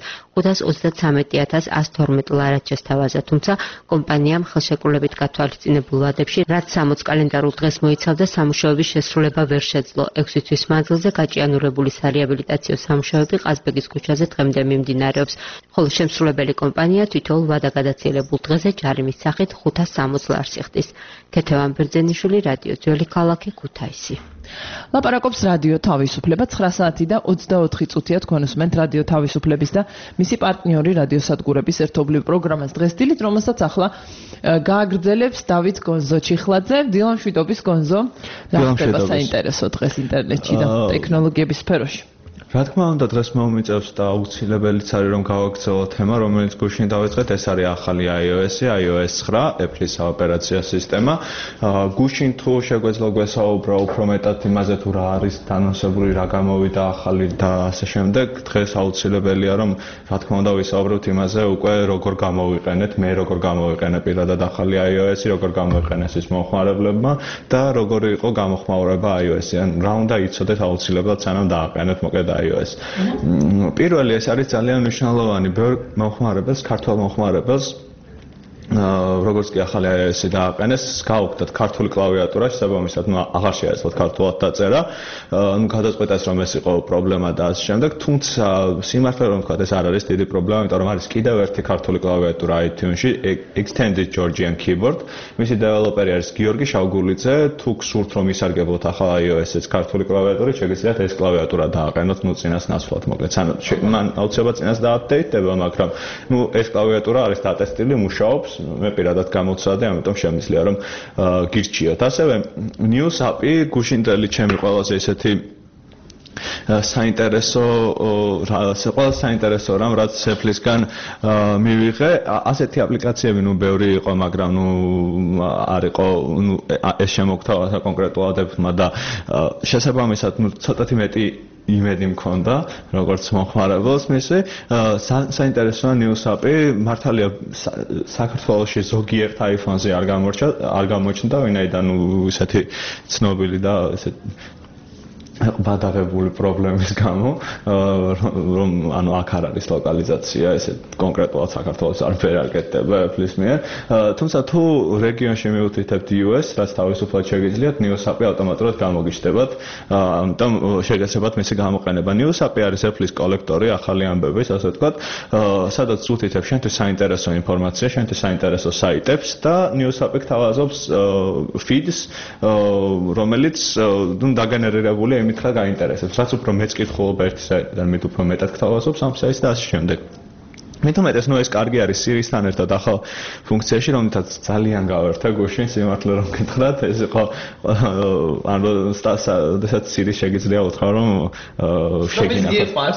533,112 ლარად შესთავაზა, თუმცა კომპანიამ ხელშეკრულებით გათვალისწინებულ ვადებში, რაც 60 კალენდარულ დღეს მოიცავდა, სამუშაოების შესრულება ვერ შეძლო. 6 თვის მანძილზე გაჭიანურებული სარეაბილიტაციო სამუშაოები სამუშაოები ყაზბეგის ქუჩაზე დღემდე მიმდინარეობს, ხოლო შემსრულებელი კომპანია თითოეულ ვადაგადაციელებულ დღეზე ჯარიმის სახით 560 ლარს იხდის. ქეთევან ბერძენიშვილი, რადიო ძველი ქალაქი, ქუთაისი. ლაპარაკობს რადიო თავისუფლება 9 საათი და 24 წუთია თქვენ უსმენთ რადიო თავისუფლების და მისი პარტნიორი რადიოსადგურების ერთობლივ პროგრამას დღეს დილით, რომელსაც ახლა გააგრძელებს დავით გონზო-ჩიხლაძე, დილამშვიდობის გონზო. რა ხდება საინტერესო დღეს ინტერნეტში და ტექნოლოგიების სფეროში? რა თქმა უნდა, დღეს მომიწევს და აუცილებელიც არის რომ გავაგრძელოთ თემა, რომელიც გუშინ დავიწყეთ, ეს არის ახალი iOS-ი, iOS 9, Apple-ის საოპერაციო სისტემა. გუშინ თუ შეგვეძლო გვესაუბრა უფრო მეტად იმაზე თუ რა არის დანონსებული, რა გამოვიდა ახალი და ასე შემდეგ, დღეს აუცილებელია რომ რა თქმა უნდა ვისაუბროთ იმაზე უკვე როგორ გამოვიყენეთ, მე როგორ გამოვიყენე პირადად ახალი iOS-ი, როგორ გამოვიყენეს ის მომხმარებლებმა და როგორი იყო გამოხმაურება iOS-ი. ან რა უნდა იცოდეთ აუცილებლად სანამ დააყენოთ მოკლედ iOS. პირველი ეს არის ძალიან მნიშვნელოვანი ბევრ მომხმარებელს, ქართულ მომხმარებელს, როგორც კი ახალი iOS-ი დააყენეს, გაუხდათ ქართული კლავიატურა, შესაბამისად, აღარ შეეძლოთ ქართულად დაწერა. გადაწყვეტეს რომ ეს იყო პრობლემა და ასე შემდეგ, თუმცა სიმართლე რომ ვთქვათ, ეს არ არის დიდი პრობლემა, იმიტომ რომ არის კიდევ ერთი ქართული კლავიატურა iTunes-ში, Extended Georgian Keyboard. მისი დეველოპერი არის გიორგი შავგურლიძე. თუ გსურთ რომ ისარგებლოთ ახალ iOS-ს ქართული კლავიატურით, შეგიძლიათ ეს კლავიატურა დააყენოთ, წინას ნაცვლად, მოკლედ. მან აუცილებლად წინას დააპდეიტდება, მაგრამ ეს კლავიატურა არის დატესტილი, მუშაობს. მე პირადად გამოცადე, ამიტომ შემიძლია რომ გირჩიოთ. ასევე News App-ი გუშინდელი ჩემი ყველაზე ისეთი საინტერესო რამ რაც Apple-ისგან მივიღე, ასეთი აპლიკაციები ბევრი იყო, მაგრამ არ იყო ეს შემოგთავაზა კონკრეტულად Apple-მა და შესაბამისად ცოტათი მეტი იმედი მქონდა, როგორც მომხმარებელს მისი. საინტერესოა News App-ი, მართალია საქართველოში ზოგიერთ iPhone-ზე არ გამოჩნდა, ვინაიდან ისეთი ცნობილი და ესეთი ბადაღებული პრობლემის გამო, რომ ანუ აქ არ არის ლოკალიზაცია, ესე კონკრეტულად საქართველოს არ ფერარკეტდება Apple-ის მიერ. თუმცა თუ რეგიონში მიუთითებთ US, რაც თავისუფლად შეგიძლიათ, News App-ი ავტომატურად გამოგიჩნდებათ, ამიტომ შეგეცებათ მისი გამოყენება. News App-ი არის Apple-ის კოლექტორი, ახალი ამბების, ასე ვთქვათ, სადაც უთითებ შენთვის საინტერესო ინფორმაცია, შენთვის საინტერესო საიტებს და News App-ი გთავაზობს feeds, რომელიც დაგენერირებულია იმით რა გაინტერესებს, რაც უფრო მეც კითხულობ ერთი საიტიდან, მით უფრო მეტად გთავაზობს ამ საიტს და ასე შემდეგ. მით უმეტეს ეს კარგი არის Siri-სთან ერთად ახალ ფუნქციაში, რომელთაც ძალიან გავერთე გუშინ, სიმართლე რომ გითხრათ, ეს იყო ანუ შესაძლოა Siri შეგიძლია უთხრა რომ შეგინახოს.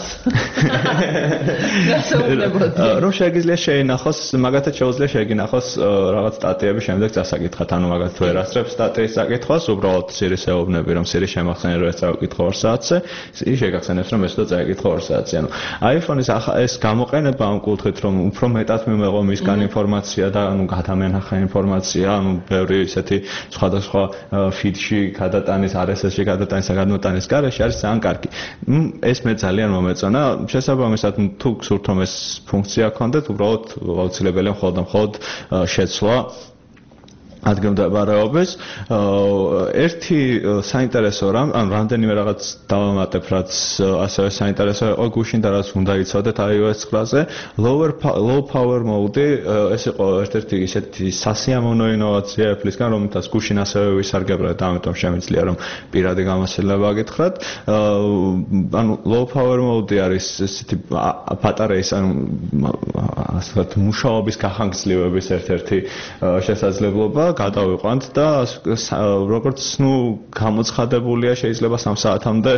რომ შეგიძლია შეინახოს, მაგათაც შეუძლია შეგინახოს რაღაც სტატიები, შემდეგ წასაკითხათ, ანუ მაგათ თუ ერასწრებს სტატიის საკითხავს, უბრალოდ Siri-ს ეუბნები, რომ Siri შემახსენე რომ ეს წავიკითხო 2 საათზე, Siri შეგახსენებს რომ ეს და წაიკითხო 2 საათზე. ანუ iPhone-ის ეს გამოყენება ამ კუთხით რომ უფრო მეტად მიმეღო მისგან ინფორმაცია და ანუ გადამენახა ინფორმაცია, ანუ ბევრი ისეთი სხვადასხვა feed-ში გადატანის, RSS-ში გადატანის, გადმოტანის გარეშე არის ძალიან კარგი. ეს მე ძალიან მომეწონა. შესაბამისად, თუ გსურთ რომ ეს ფუნქცია გქონდეთ, უბრალოდ აუცილებელია მხოლოდ შეცვლა ადგილმდებარეობის. ერთი საინტერესო რამ, ან რამდენიმე რაღაც დავამატებ, რაც ასევე საინტერესო იყო გუშინ და რაც უნდა იცოდეთ iOS 9-ზე, low power mode, ეს იყო ერთ-ერთი ისეთი სასიამოვნო ინოვაცია Apple-ისგან, რომელთაც გუშინ ასევე ვისარგებლე და ამიტომ შემიძლია რომ პირადი გამოსილება გითხრათ. ანუ low power mode არის ესეთი ბატარეის, ანუ ასე ვთქვათ, მუშაობის გახანგრძლივების ერთ-ერთი შესაძლებლობა გადავიყვანთ და როგორც გამოცხადებულია შეიძლება 3 საათამდე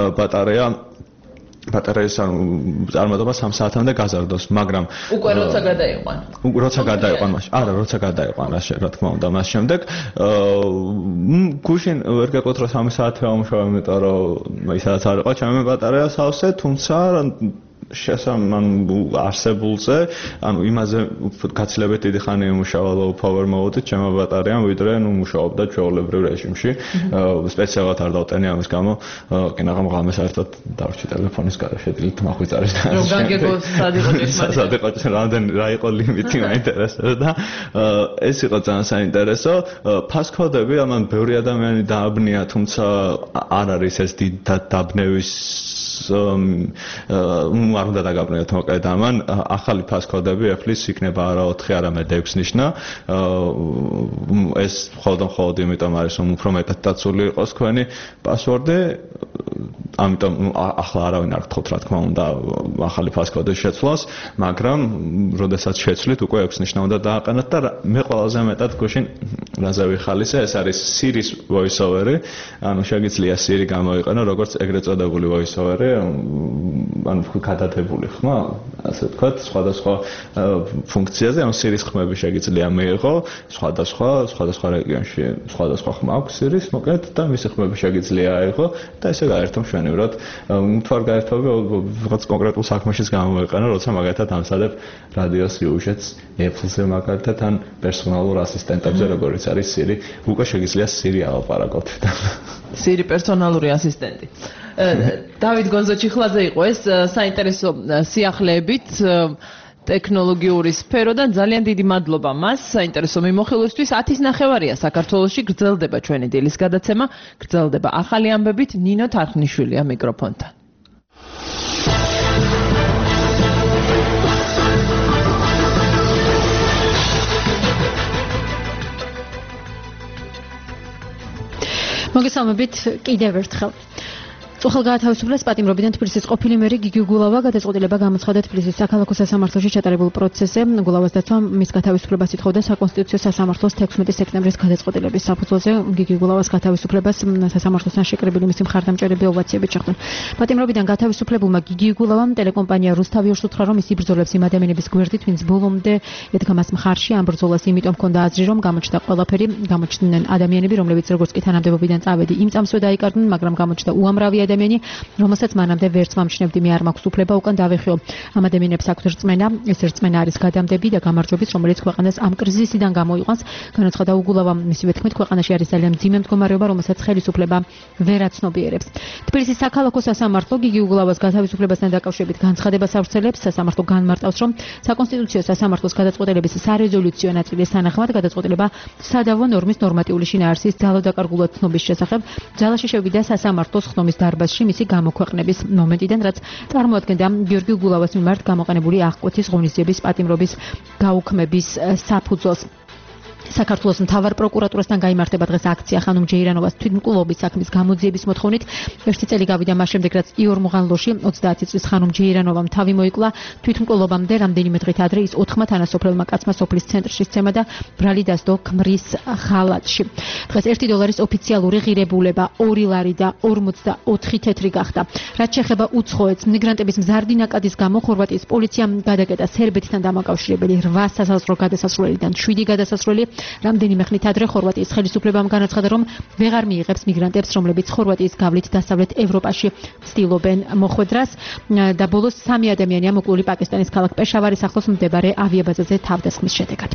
ბატარეის წარმატება 3 საათამდე გაზარდოს, მაგრამ უკვე როცა გადაიყვან მაშინ. არა, როცა გადაიყვან, რა თქმა უნდა, მას შემდეგ გუშინ ვერ გეტყვით რომ 3 საათი ამუშავე, იმიტომ რომ ისედაც არ იყო ჩემი ბატარეა სავსე, თუმცა არსებულზე, ანუ იმაზე გაცილებით დიდი ხანი იმუშავა low power mode-ით ჩემო ბატარეამ, ვიდრე მუშაობდა ჩვეულებრივ რეჟიმში. სპეციალურად არ დავტენი ამის გამო, კინაღამ ღამე საერთოდ დავრჩი ტელეფონის გარეშე, დილით მახვიძარის და რომ გაგეგოს სად იყო ჭირთმატი? სად იყო რამდენი რა იყო ლიმიტი მაინტერესებდა. ეს იყო ძალიან საინტერესო. ფასკოდები, ამან ბევრი ადამიანი დააბნია, თუმცა არ არის ეს დაბნევის არ უნდა დაგაბნიოთ მოკლედ ამან ახალი ფასკოდები ეფლის იქნება არა 4 არამედ 6 ნიშნა ეს მხოლოდ იმიტომ არის რომ უფრო მეტად დაცული იყოს თქვენი პასვორდი ამიტომ ახლა არავინ არ გთხოვთ რა თქმა უნდა ახალი ფასკოდის შეცვლას მაგრამ როდესაც შეცვლით უკვე 6 ნიშნა უნდა დააყენოთ და მე ყველაზე მეტად გუშინ რაზე ვიხალისე ეს არის Siri-ს voice-over-ი ანუ შეგიძლია Siri გამოიყენო როგორც ეგრეთ წოდებული voice-over-ი ანუ გადადებული ხმა ასე ვთქვათ სხვადასხვა ფუნქციაზე ანუ Siri-ს ხმები შეგიძლია მიიღო სხვადასხვა რეგიონში სხვადასხვა ხმა აქვს Siri-ს მოკლედ და მისი ხმები შეგიძლია აიღო და ესე გაერთო მშვენივრად მთვარ გაერთობები რაღაც კონკრეტულ საქმეშიც გამოიყენო როცა მაგალითად ამსადებ რადიოს იუშეთს Apple-ზე მაგალითად ან პერსონალურ ასისტენტებზე როგორც არის Siri უკვე შეგიძლია Siri ალაპარაკოთ Siri პერსონალური ასისტენტი დავით გონზოჩიხლაძე იყო ეს საინტერესო სიახლეებით ტექნოლოგიური სფერო და ძალიან დიდი მადლობა მას საინტერესო მიმოხილვისთვის 10:30-ია საქართველოში გრძელდება ჩვენი დილის გადაცემა გრძელდება ახალი ამბებით ნინო თარხნიშვილია მიკროფონთან მოგესალმებით კიდევ ერთხელ წუხელ გაათავისუფლეს პატიმრობიდან თბილისის ყოფილი მერი გიგი გულავა გადაწყვეტილება გამოცხადა თბილისის საქალაქო სასამართლოში ჩატარებულ პროცესზე გულავას დაცვამ მის გათავისუფლებას ითხოვდა საკონსტიტუციო სასამართლოს 16 სექტემბრის გადაწყვეტილების საფუძველზე გიგი გულავას გათავისუფლებას სასამართლოსთან შეკრებილი მისი მხარდამჭერები ოვაციებით შეხვდნენ პატიმრობიდან გათავისუფლებულმა გიგი გულავამ ტელეკომპანია რუსთავიურს უთხრა რომ ის იბრძოლებს იმ ადამიანების გვერდით ვინც ბოლომდე ედგა მას მხარში ამ ბრძოლას იმიტომ ჰქონდა აზრი რომ გამოჩნდა ყველაფერი გამოჩნდნენ ადამიანები რომლებიც როგორც კი თანამდებობიდან წავედი იმ წამსვე დაიკარგნენ მაგრამ გამოჩნდა უამრავი ადამიანი, რომელსაც მანამდე ვერც მომჩნევდი მე არ მაქვს უფლება უკან დავეხიო. ამ ადამიანებს აქვთ რწმენა, ეს რწმენა არის გადამდები და გამარჯვების, რომელიც ქვეყანას ამ კრიზისიდან გამოიყვანს. განაცხადა უგულავამ მისივე თქმით, ქვეყანაში არის ძალიან მძიმე მდგომარეობა, რომელსაც ხელისუფლება ვერ აცნობიერებს. თბილისის საქალაქო სასამართლო გიგი უგულავას გათავისუფლებასთან დაკავშირებით განცხადებას ავრცელებს. სასამართლო განმარტავს, რომ საკონსტიტუციო სასამართლოს გადაწყვეტილების სარეზოლუციო ნაწილის თანახმად გადაწყვეტილება სადავო ნორმის ნორმატიული შინაარსის ძალადაკარგულად ცნობის შესახებ ძალაში შევიდა სასამართლოს ხდომის დარბაზში მისი გამოქვეყნების მომენტიდან, რაც წარმოადგენდა გიორგი გულავას მიმართ გამოყენებული აღკვეთის ღონისძიების პატიმრობის გაუქმების საფუძველს. საქართველოს მთავარ პროკურატურასთან გაიმართება დღეს აქცია ხანუმ ჯეირანოვას თვითმკვლელობის საქმის გამოძიების მოთხოვნით. ერთი წელი გავიდა მას შემდეგ, რაც იორ მუღანლოში 30 წლის ხანუმ ჯეირანოვამ თავი მოიკლა თვითმკვლელობამდე რამდენიმე დღით ადრე ის 4 თანასოფლელმა კაცმა სოფლის ცენტრში სცემა და ბრალი დასდო ქმრის ხალატში. დღეს $1 ოფიციალური ღირებულება 2 ლარი და 44 თეთრი გახდა. რაც შეეხება უცხოეთს, მიგრანტების მზარდი ნაკადის გამო ხორვატიის პოლიციამ გადაკეტა სერბეთთან დამაკავშირებელი 8 სასაზღვრო გადასასვლელიდან 7 გადასასვლელი რამდენიმე ხნით ადრე ხორვატიის ხელისუფლებამ განაცხადა, რომ ვეღარ მიიღებს მიგრანტებს, რომლებიც ხორვატიის გავლით დასავლეთ ევროპაში ცდილობენ მოხვედრას და ბოლოს 3 ადამიანია მოკლული პაკისტანის ქალაქ პეშავარის ახლოს მდებარე ავიაბაზაზე თავდასხმის შედეგად.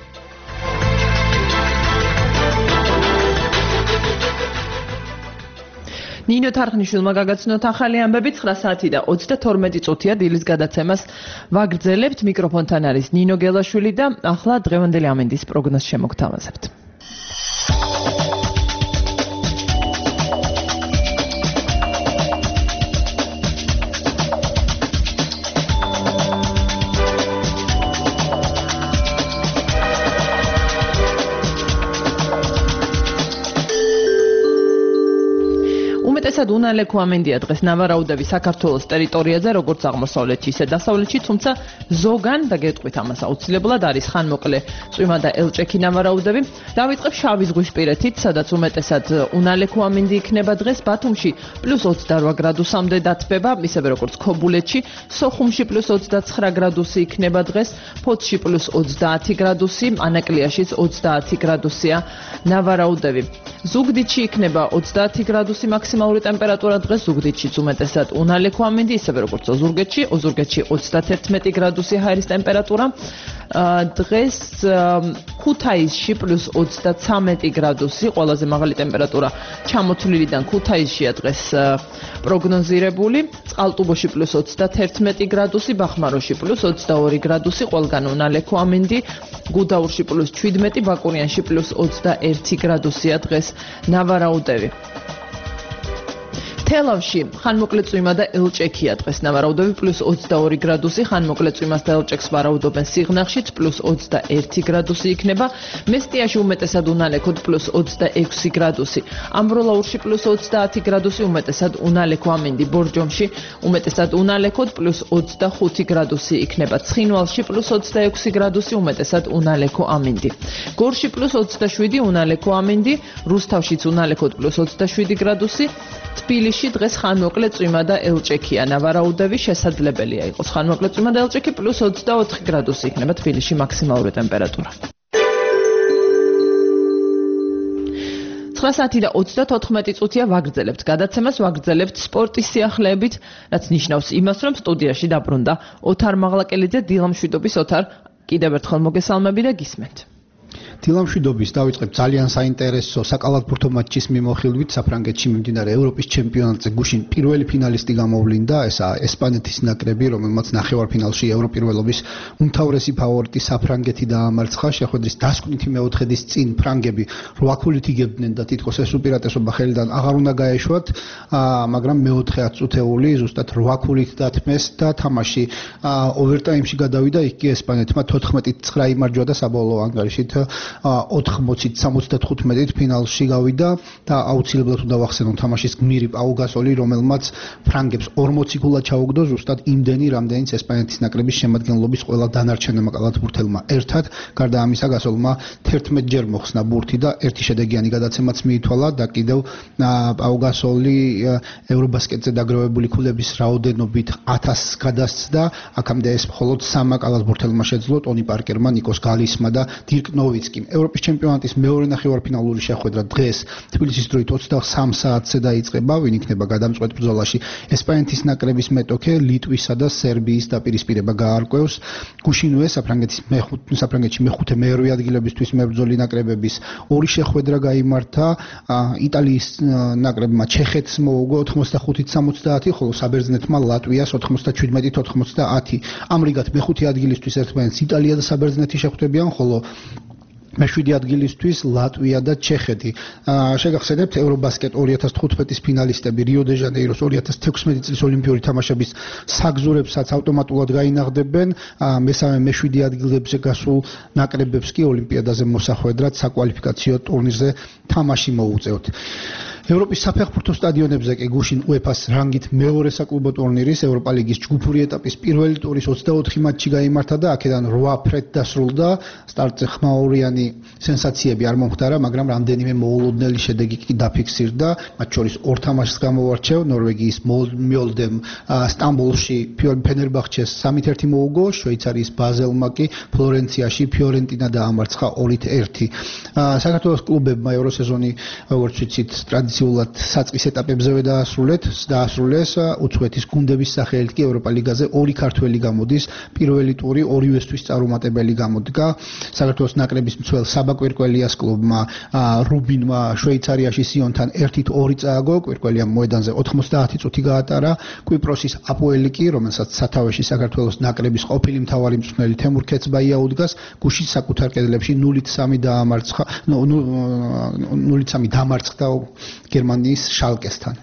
ნინო თარხნიშვილმა გაგაცნოთ ახალი ამბები 9 საათი და 32 წუთია დილის გადაცემას ვაგრძელებთ მიკროფონთან არის ნინო გელაშვილი და ახლა დღევანდელი ამინდის პროგნოზს შემოგთავაზებთ. უმეტესად უნალექო ამინდია დღეს ნავარაუდები საქართველოს ტერიტორიაზე, როგორც აღმოსავლეთში, ისე დასავლეთში, თუმცა ზოგან და გეტყვით ამას აუცილებლად არის ხანმოკლე წვიმა და ელჭექი ნავარაუდები. დავიწყებ შავი ზღვისპირეთით, სადაც უმეტესად უნალექო ამინდი იქნება დღეს ბათუმში +28 გრადუსამდე დათბება, ისევე როგორც ქობულეთში, სოხუმში +29 გრადუსი იქნება დღეს, ფოთში +30 გრადუსი, ანაკლიაშიც 30 გრადუსია ნავარაუდები. ზუგდიდში იქნება 30 გრადუსი მაქსიმალური ტემპერატურა ტემპერატურა დღეს ზუგდიდშიც უმეტესად უნალექო ამინდი, ისევე როგორც ოზურგეთში 31 გრადუსი ჰაერის ტემპერატურა. დღეს ქუთაისში +33 გრადუსი, ყველაზე მაღალი ტემპერატურა ჩამოთვლილიდან ქუთაისშია დღეს პროგნოზირებული. წყალტუბოში +31 გრადუსი, ბახმაროში +22 გრადუსი, ყველგან უნალექო ამინდი, გუდაურში +17, ბაკურიანში +21 გრადუსია დღეს ნავარაუდევი. თელავში ხანმოკლე წვიმა და ელჭექია დღეს ნავარაუდები +22 გრადუსი, ხანმოკლე წვიმას და ელჭექს ვარაუდობენ სიღნაღშიც +21 გრადუსი იქნება, მესტიაში უმეტესად უნალექოდ +26 გრადუსი, ამბროლაურში +30 გრადუსი, უმეტესად უნალექო ამინდი, ბორჯომში უმეტესად უნალექოდ +25 გრადუსი იქნება, ცხინვალში +26 გრადუსი, უმეტესად უნალექო ამინდი, გორში +27 უნალექო ამინდი, რუსთავშიც უნალექოდ +27 გრადუსი, თბილისში დღეს ხანმოკლე წვიმა და ელჭექია, ნავარაუდები შესაძლებელია იყოს ხანმოკლე წვიმა და ელჭექი +24 გრადუსი იქნება თბილისში მაქსიმალური ტემპერატურა. 9 საათი და 34 წუთია ვაგრძელებთ გადაცემას, ვაგრძელებთ სპორტის სიახლეებით, რაც ნიშნავს იმას, რომ სტუდიაში დაბრუნდა ოთარ მაღლაკელიძე, დილამშვიდობის ოთარ, კიდევ ერთხელ მოგესალმები და გისმენთ. დილამშვიდობის დავიწყებ ძალიან საინტერესო საკალათბურთო მატჩის მიმოხილვით საფრანგეთში მიმდინარე ევროპის ჩემპიონატზე გუშინ პირველი ფინალისტი გამოვლინდა, ესაა ესპანეთის ნაკრები, რომელმაც ნახევარფინალში ევროპირველობის უმთავრესი ფავორიტი საფრანგეთი დაამარცხა. შეხვედრის დასკვნითი მეოთხედის წინ ფრანგები 8 ქულით იგებდნენ და თითქოს ეს უპირატესობა ხელიდან აღარ უნდა გაეშვათ, მაგრამ მეოთხე 10 წუთეული ზუსტად 8 ქულით დათმეს და თამაში ოვერტაიმში გადავიდა, იქ კი ესპანეთმა 14-9 იმარჯვა და საბოლოო ანგარიშით 80-75 ფინალში გავიდა და აუცილებლად უნდა ვახსენოთ თამაშის გმირი პაუ გასოლი, რომელმაც ფრანგებს 40 ქულა ჩაუგდო ზუსტად იმდენი, რამდენიც ესპანეთის ნაკრების შემადგენლობის ყველა დანარჩენმა კალათბურთელმა ერთად. გარდა ამისა, გასოლმა 11 ჯერ მოხსნა ბურთი და ერთი შედეგიანი გადაცემაც მიითვალა და კიდევ პაუ გასოლი ევრობასკეტზე დაგროვებული ქულების რაოდენობით 1000 გადასცდა. აქამდე ეს მხოლოდ 3 კალათბურთელმა შეძლო, ტონი პარკერმა, ნიკოს გალისმა და დირკ ნოვიცკიმ. ევროპის ჩემპიონატის მეორე ნახევარფინალური შეხვედრა დღეს თბილისის დროით 23 საათზე დაიწყება, ვინ იქნება გადამწყვეტ ბრძოლაში. ესპანეთის ნაკრების მეტოქე ლიტვისა და სერბიის დაპირისპირება გაარკვევს. გუშინვე საფრანგეთში მეხუთე მერვე ადგილებისთვის მებრძოლი ნაკრებების ორი შეხვედრა გაიმართა. იტალიის ნაკრებმა ჩეხეთს მოუგო 85-70, ხოლო საბერძნეთმა ლატვიას 97-90. ამრიგად მეხუთე ადგილისთვის ერთმანეთს იტალია და საბერძნეთი შეხვდებიან, ხოლო მეშვიდე ადგილისთვის ლატვია და ჩეხეთი. შეგახსენებთ ევრობასკეტ 2015-ის ფინალისტები რიო-დე-ჟანეიროს 2016 წლის ოლიმპიური თამაშების საგზურებსაც ავტომატურად გაინაღდებენ. მესამე მეშვიდე ადგილებზე გასულ ნაკრებებს კი ოლიმპიადაზე მოსახვედრად საკვალიფიკაციო ტურნირზე თამაში მოუწევთ. ევროპის საფეხბურთო სტადიონებზე კი გუშინ UEFA-ს რანგით მეორე საკლუბო ტურნირის ევროპა ლიგის ჯგუფური ეტაპის პირველი ტურის 24 მატჩი გაიმართა და აქედან 8 ფრედ დასრულდა. სტარტზე ხმაურიანი სენსაციები არ მომხდარა, მაგრამ რამდენიმე მოულოდნელი შედეგი კი დაფიქსირდა. მათ შორის ორ თამაშს გამოვარჩევ, ნორვეგიის მოლდემ სტამბოლში ფენერბახჩეს 3-1 მოუგო, შვეიცარიის ბაზელმა კი ფლორენციაში ფიორენტინა დაამარცხა 2-1. საქართველოს კლუბებმა ევროსეზონი, როგორც ვიცით, ტრადიციულად საწყის ეტაპებზევე დაასრულეს. უცხოეთის გუნდების სახელით კი ევროპა ლიგაზე ორი ქართველი გამოდის. პირველი ტური ორივესთვის წარუმატებელი გამოდგა. საქართველოს ნაკრების მცველ საბა კვირკველიას კლუბმა რუბინმა შვეიცარიაში სიონთან 1-2 წააგო. კვირკველიამ მოედანზე 90 წუთი გაატარა. კვიპროსის აპოელი კი, რომელსაც სათავეში საქართველოს ნაკრების ყოფილი მთავარი მწვრთნელი თემურ ქეცბაი აუდგას, გუშინ საკუთარ კედლებში 0-3 დამარცხდა გერმანიის შალკესთან.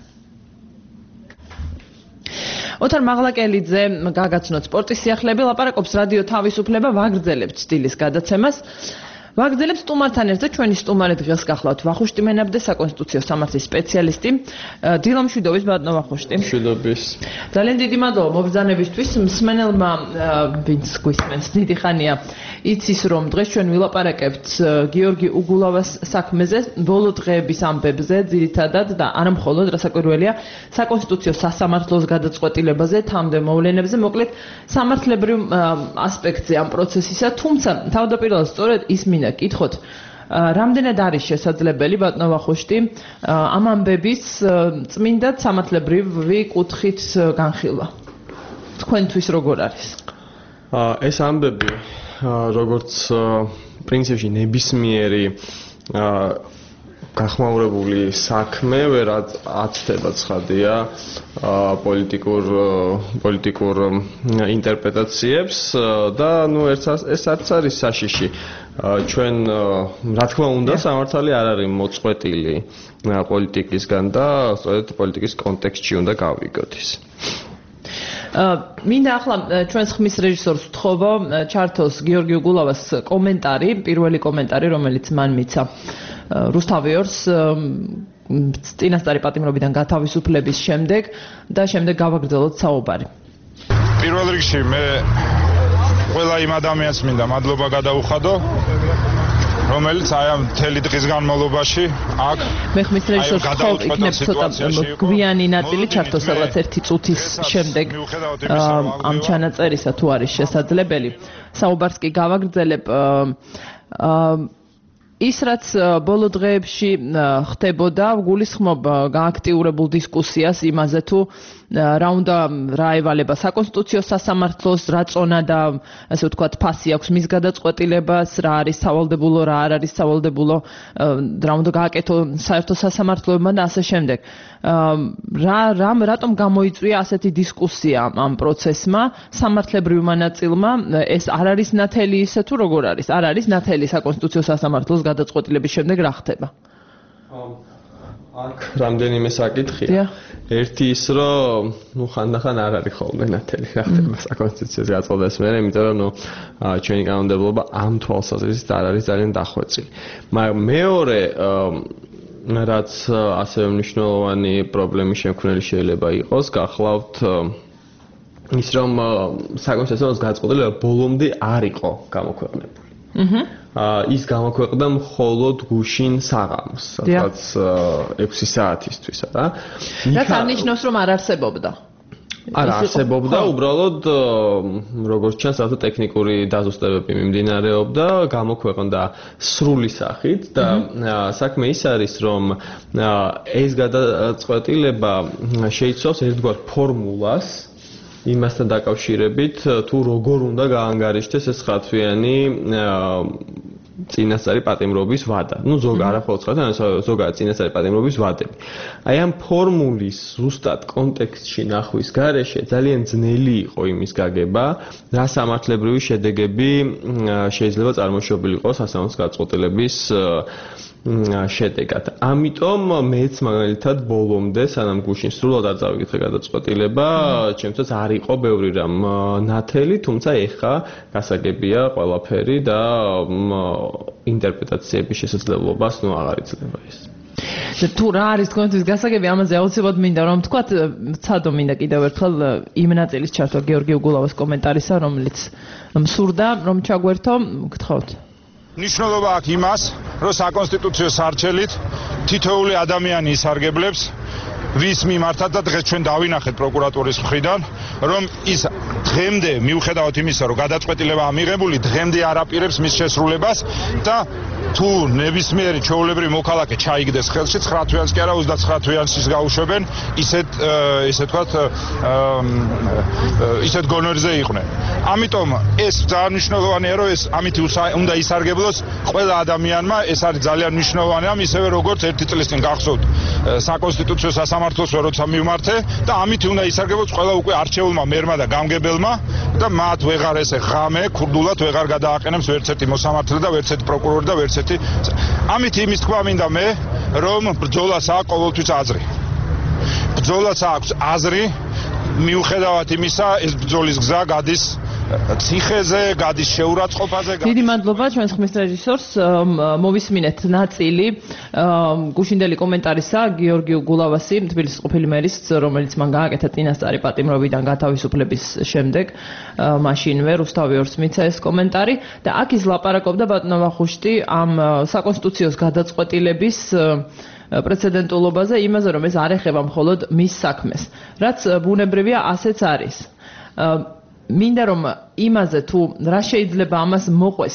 ოთარ მაღლაკელიძე გაგაცნოთ სპორტის სიახლეები, ლაპარაკობს რადიო თავისუფლება, ვაგრძელებთ სტილის გადაცემას. ვაგრძელებს სტუმართან ერთად ჩვენი სტუმარი დღეს გახლავთ ვახუშტი მენაბდე, საკონსტიტუციო სამართლის სპეციალისტი. დილამშვიდობის ბატონო ვახუშტი. მშვიდობის. ძალიან დიდი მადლობა მობრძანებისთვის. მსმენელმა ვინც გვისმენს დიდი ხანია იცის რომ დღეს ჩვენ ვილაპარაკებთ გიორგი უგულავას საქმეზე, ბოლო დღეების ამბებზე ძირითადად და არა მხოლოდ, რასაკვირველია, საკონსტიტუციო სასამართლოს გადაწყვეტილებაზე, თანამდებობებზე, მოკლედ სამართლებრივ ასპექტზე ამ პროცესისა, თუმცა თავდაპირველად სწორედ ის მინდა კითხოთ რამდენად არის შესაძლებელი ბატონო ვახუშტი ამ ამბების წმინდა სამართლებრივი კუთხით განხილვა? თქვენთვის როგორ არის? ეს ამბები როგორც პრინციპში ნებისმიერი გახმაურებული საქმე ვერ აცდება ცხადია პოლიტიკურ ინტერპრეტაციებს და ეს არის საშიში ჩვენ რა თქმა უნდა სამართალი არ არის მოწყვეტილი პოლიტიკისგან და სწორედ პოლიტიკის კონტექსტში უნდა გავიგოთ ის მინდა ახლა ჩვენს ხმის რეჟისორს ვთხოვო ჩართოს გიორგი უგულავას კომენტარი, პირველი კომენტარი, რომელიც მან მიცა რუსთავიორს წინასწარი პატიმრობიდან გათავისუფლების შემდეგ და შემდეგ გავაგრძელოთ საუბარი. პირველ რიგში მე ყველა იმ ადამიანს მინდა მადლობა გადაუხადო, რომელიც აი ამ მთელი დღის განმავლობაში აქ მე ხმის რეჟისორს ვთხოვ იქნებ ცოტა გვიანი ნაწილი ჩართოს რაღაც 1 წუთის შემდეგ ამ ჩანაწერისა თუ არის შესაძლებელი. საუბარს კი გავაგრძელებ ის რაც ბოლო დღეებში ხდებოდა, გულისხმობ გააქტიურებულ დისკუსიას იმაზე თუ რა უნდა რა ევალება საკონსტიტუციო სასამართლოს, რა წონა და ასე ვთქვათ ფასი აქვს მის გადაწყვეტილებას, რა არის სავალდებულო, რა არ არის სავალდებულო, რა უნდა გააკეთო საერთო სასამართლოებმა და ასე შემდეგ. რატომ გამოიწვია ასეთი დისკუსია ამ პროცესმა, სამართლებრივმა ნაწილმა, ეს არ არის ნათელი ისე თუ როგორ არის? არ არის ნათელი საკონსტიტუციო სასამართლოს გადაწყვეტილების შემდეგ რა ხდება? აქ რამდენიმე საკითხია. ერთი ის რომ ხანდახან არ არის ხოლმე ნათელი რა ხდება საკონსტიტუციო გადაწყვეტილების მერე, იმიტომ რომ ჩვენი კანონმდებლობა ამ თვალსაზრისით არ არის ძალიან დახვეწილი. მაგრამ მეორე რაც ასევე მნიშვნელოვანი პრობლემის შემქმნელი შეიძლება იყოს, გახლავთ ის რომ საკონსტიტუციო გადაწყვეტილება ბოლომდე არ იყო გამოქვეყნებული. ის გამოქვეყნდა მხოლოდ გუშინ საღამოს, სადაც 6 საათისთვისა რა. რაც არნიშნავს რომ არ არსებობდა. არ არსებობდა, უბრალოდ როგორც ჩანს, ასე ტექნიკური დაზუსტებები მიმდინარეობდა, გამოქვეყნდა სრული სახით და საქმე ის არის, რომ ეს გადაწყვეტილება შეიცავს ერთგვარ ფორმულას იმასთან დაკავშირებით, თუ როგორ უნდა გაანგარიშდეს ეს ხათვიანი წინასწარი პატიმრობის ვადა. ზოგ არაფერს ხათა, ზოგადად წინასწარი პატიმრობის ვადები. აი ამ ფორმულის ზუსტად კონტექსტში ნახვის გარეშე ძალიან ძნელი იყო იმის გაგება, რა სამართლებრივი შედეგები შეიძლება წარმოშობილი იყოს სასამართლოს გადაწყვეტილების შედეგად. ამიტომ მეც მაგალითად ბოლომდე, სანამ გუშინ სრულად არ წავიკითხე გადაწყვეტილება, ჩემთვის არ იყო ბევრი რამ ნათელი, თუმცა ეხა გასაგებია ყველაფერი და ინტერპრეტაციების შესაძლებლობას აღარ იძლევა ეს. თუ რა არის თქვენთვის გასაგები, ამაზე აუცილებლად მინდა რომ თქვათ, ცადო მინდა კიდევ ერთხელ იმ ნაწილის ჩართვა გიორგი უგულავას კომენტარისა, რომელიც მსურდა რომ ჩაგვერთო, გთხოვთ. ნიშნულობა აქვს იმას, რომ საკონსტიტუციო სარჩელით თითოეული ადამიანი ისარგებლებს ვის მიმართად და დღეს ჩვენ დავინახეთ პროკურატურის მხრიდან, რომ ის დღემდე მიუხედავად იმისა, რომ გადაწყვეტილება ამიღებული, დღემდე არ აპირებს მის შესრულებას და თუ ნებისმიერი ჩვეულებრივი მოქალაქე ჩაიგდეს ხელში 9 თვიანს კი არა 29 თვიანს ის გაუშვებენ, ისე თქვათ ისეთ გონორზე იყვნენ. ამიტომ ეს ძალიან მნიშვნელოვანია, რომ ეს ამით უნდა ისარგებლოს ყველა ადამიანმა, ეს არის ძალიან მნიშვნელოვანი რამ, ისევე როგორც 1 წლის წინ გახსოვთ საკონსტიტუციო სასამართლოს როცა მივმართე და ამით უნდა ისარგებლოს ყველა უკვე არჩეულმა მერმა და გამგებელმა და მათ ვეღარ ესე ღამე ქურდულად ვეღარ გადააყენებს ვერც ერთი მოსამართლე და ვერც ერთი პროკურორი და ვერც ერთი. ამით იმის თქვა მინდა მე, რომ ბრძოლას აქვს ყოველთვის აზრი. ბრძოლას აქვს აზრი, მიუხედავად იმისა, ეს ბრძოლის გზა გადის ციხეზე, გადის შეურაცხყოფაზე. დიდი მადლობა ჩვენს ხმის რეჟისორს. მოვისმინეთ ნაწილი გუშინდელი კომენტარისა გიორგი უგულავასი, თბილისის ყოფილი მერის, რომელიც მან გააკეთა წინასწარი პატიმრობიდან გათავისუფლების შემდეგ, მაშინვე რუსთავიორს მიცა ეს კომენტარი და აქ ის ლაპარაკობდა ბატონო ვახუშტი ამ საკონსტიტუციოს გადაწყვეტილების პრეცედენტულობაზე, იმაზე რომ ეს არ ეხება მხოლოდ მის საქმეს. რაც ბუნებრივია, ასეც არის. მინდა რომ იმაზე თუ რა შეიძლება ამას მოყვეს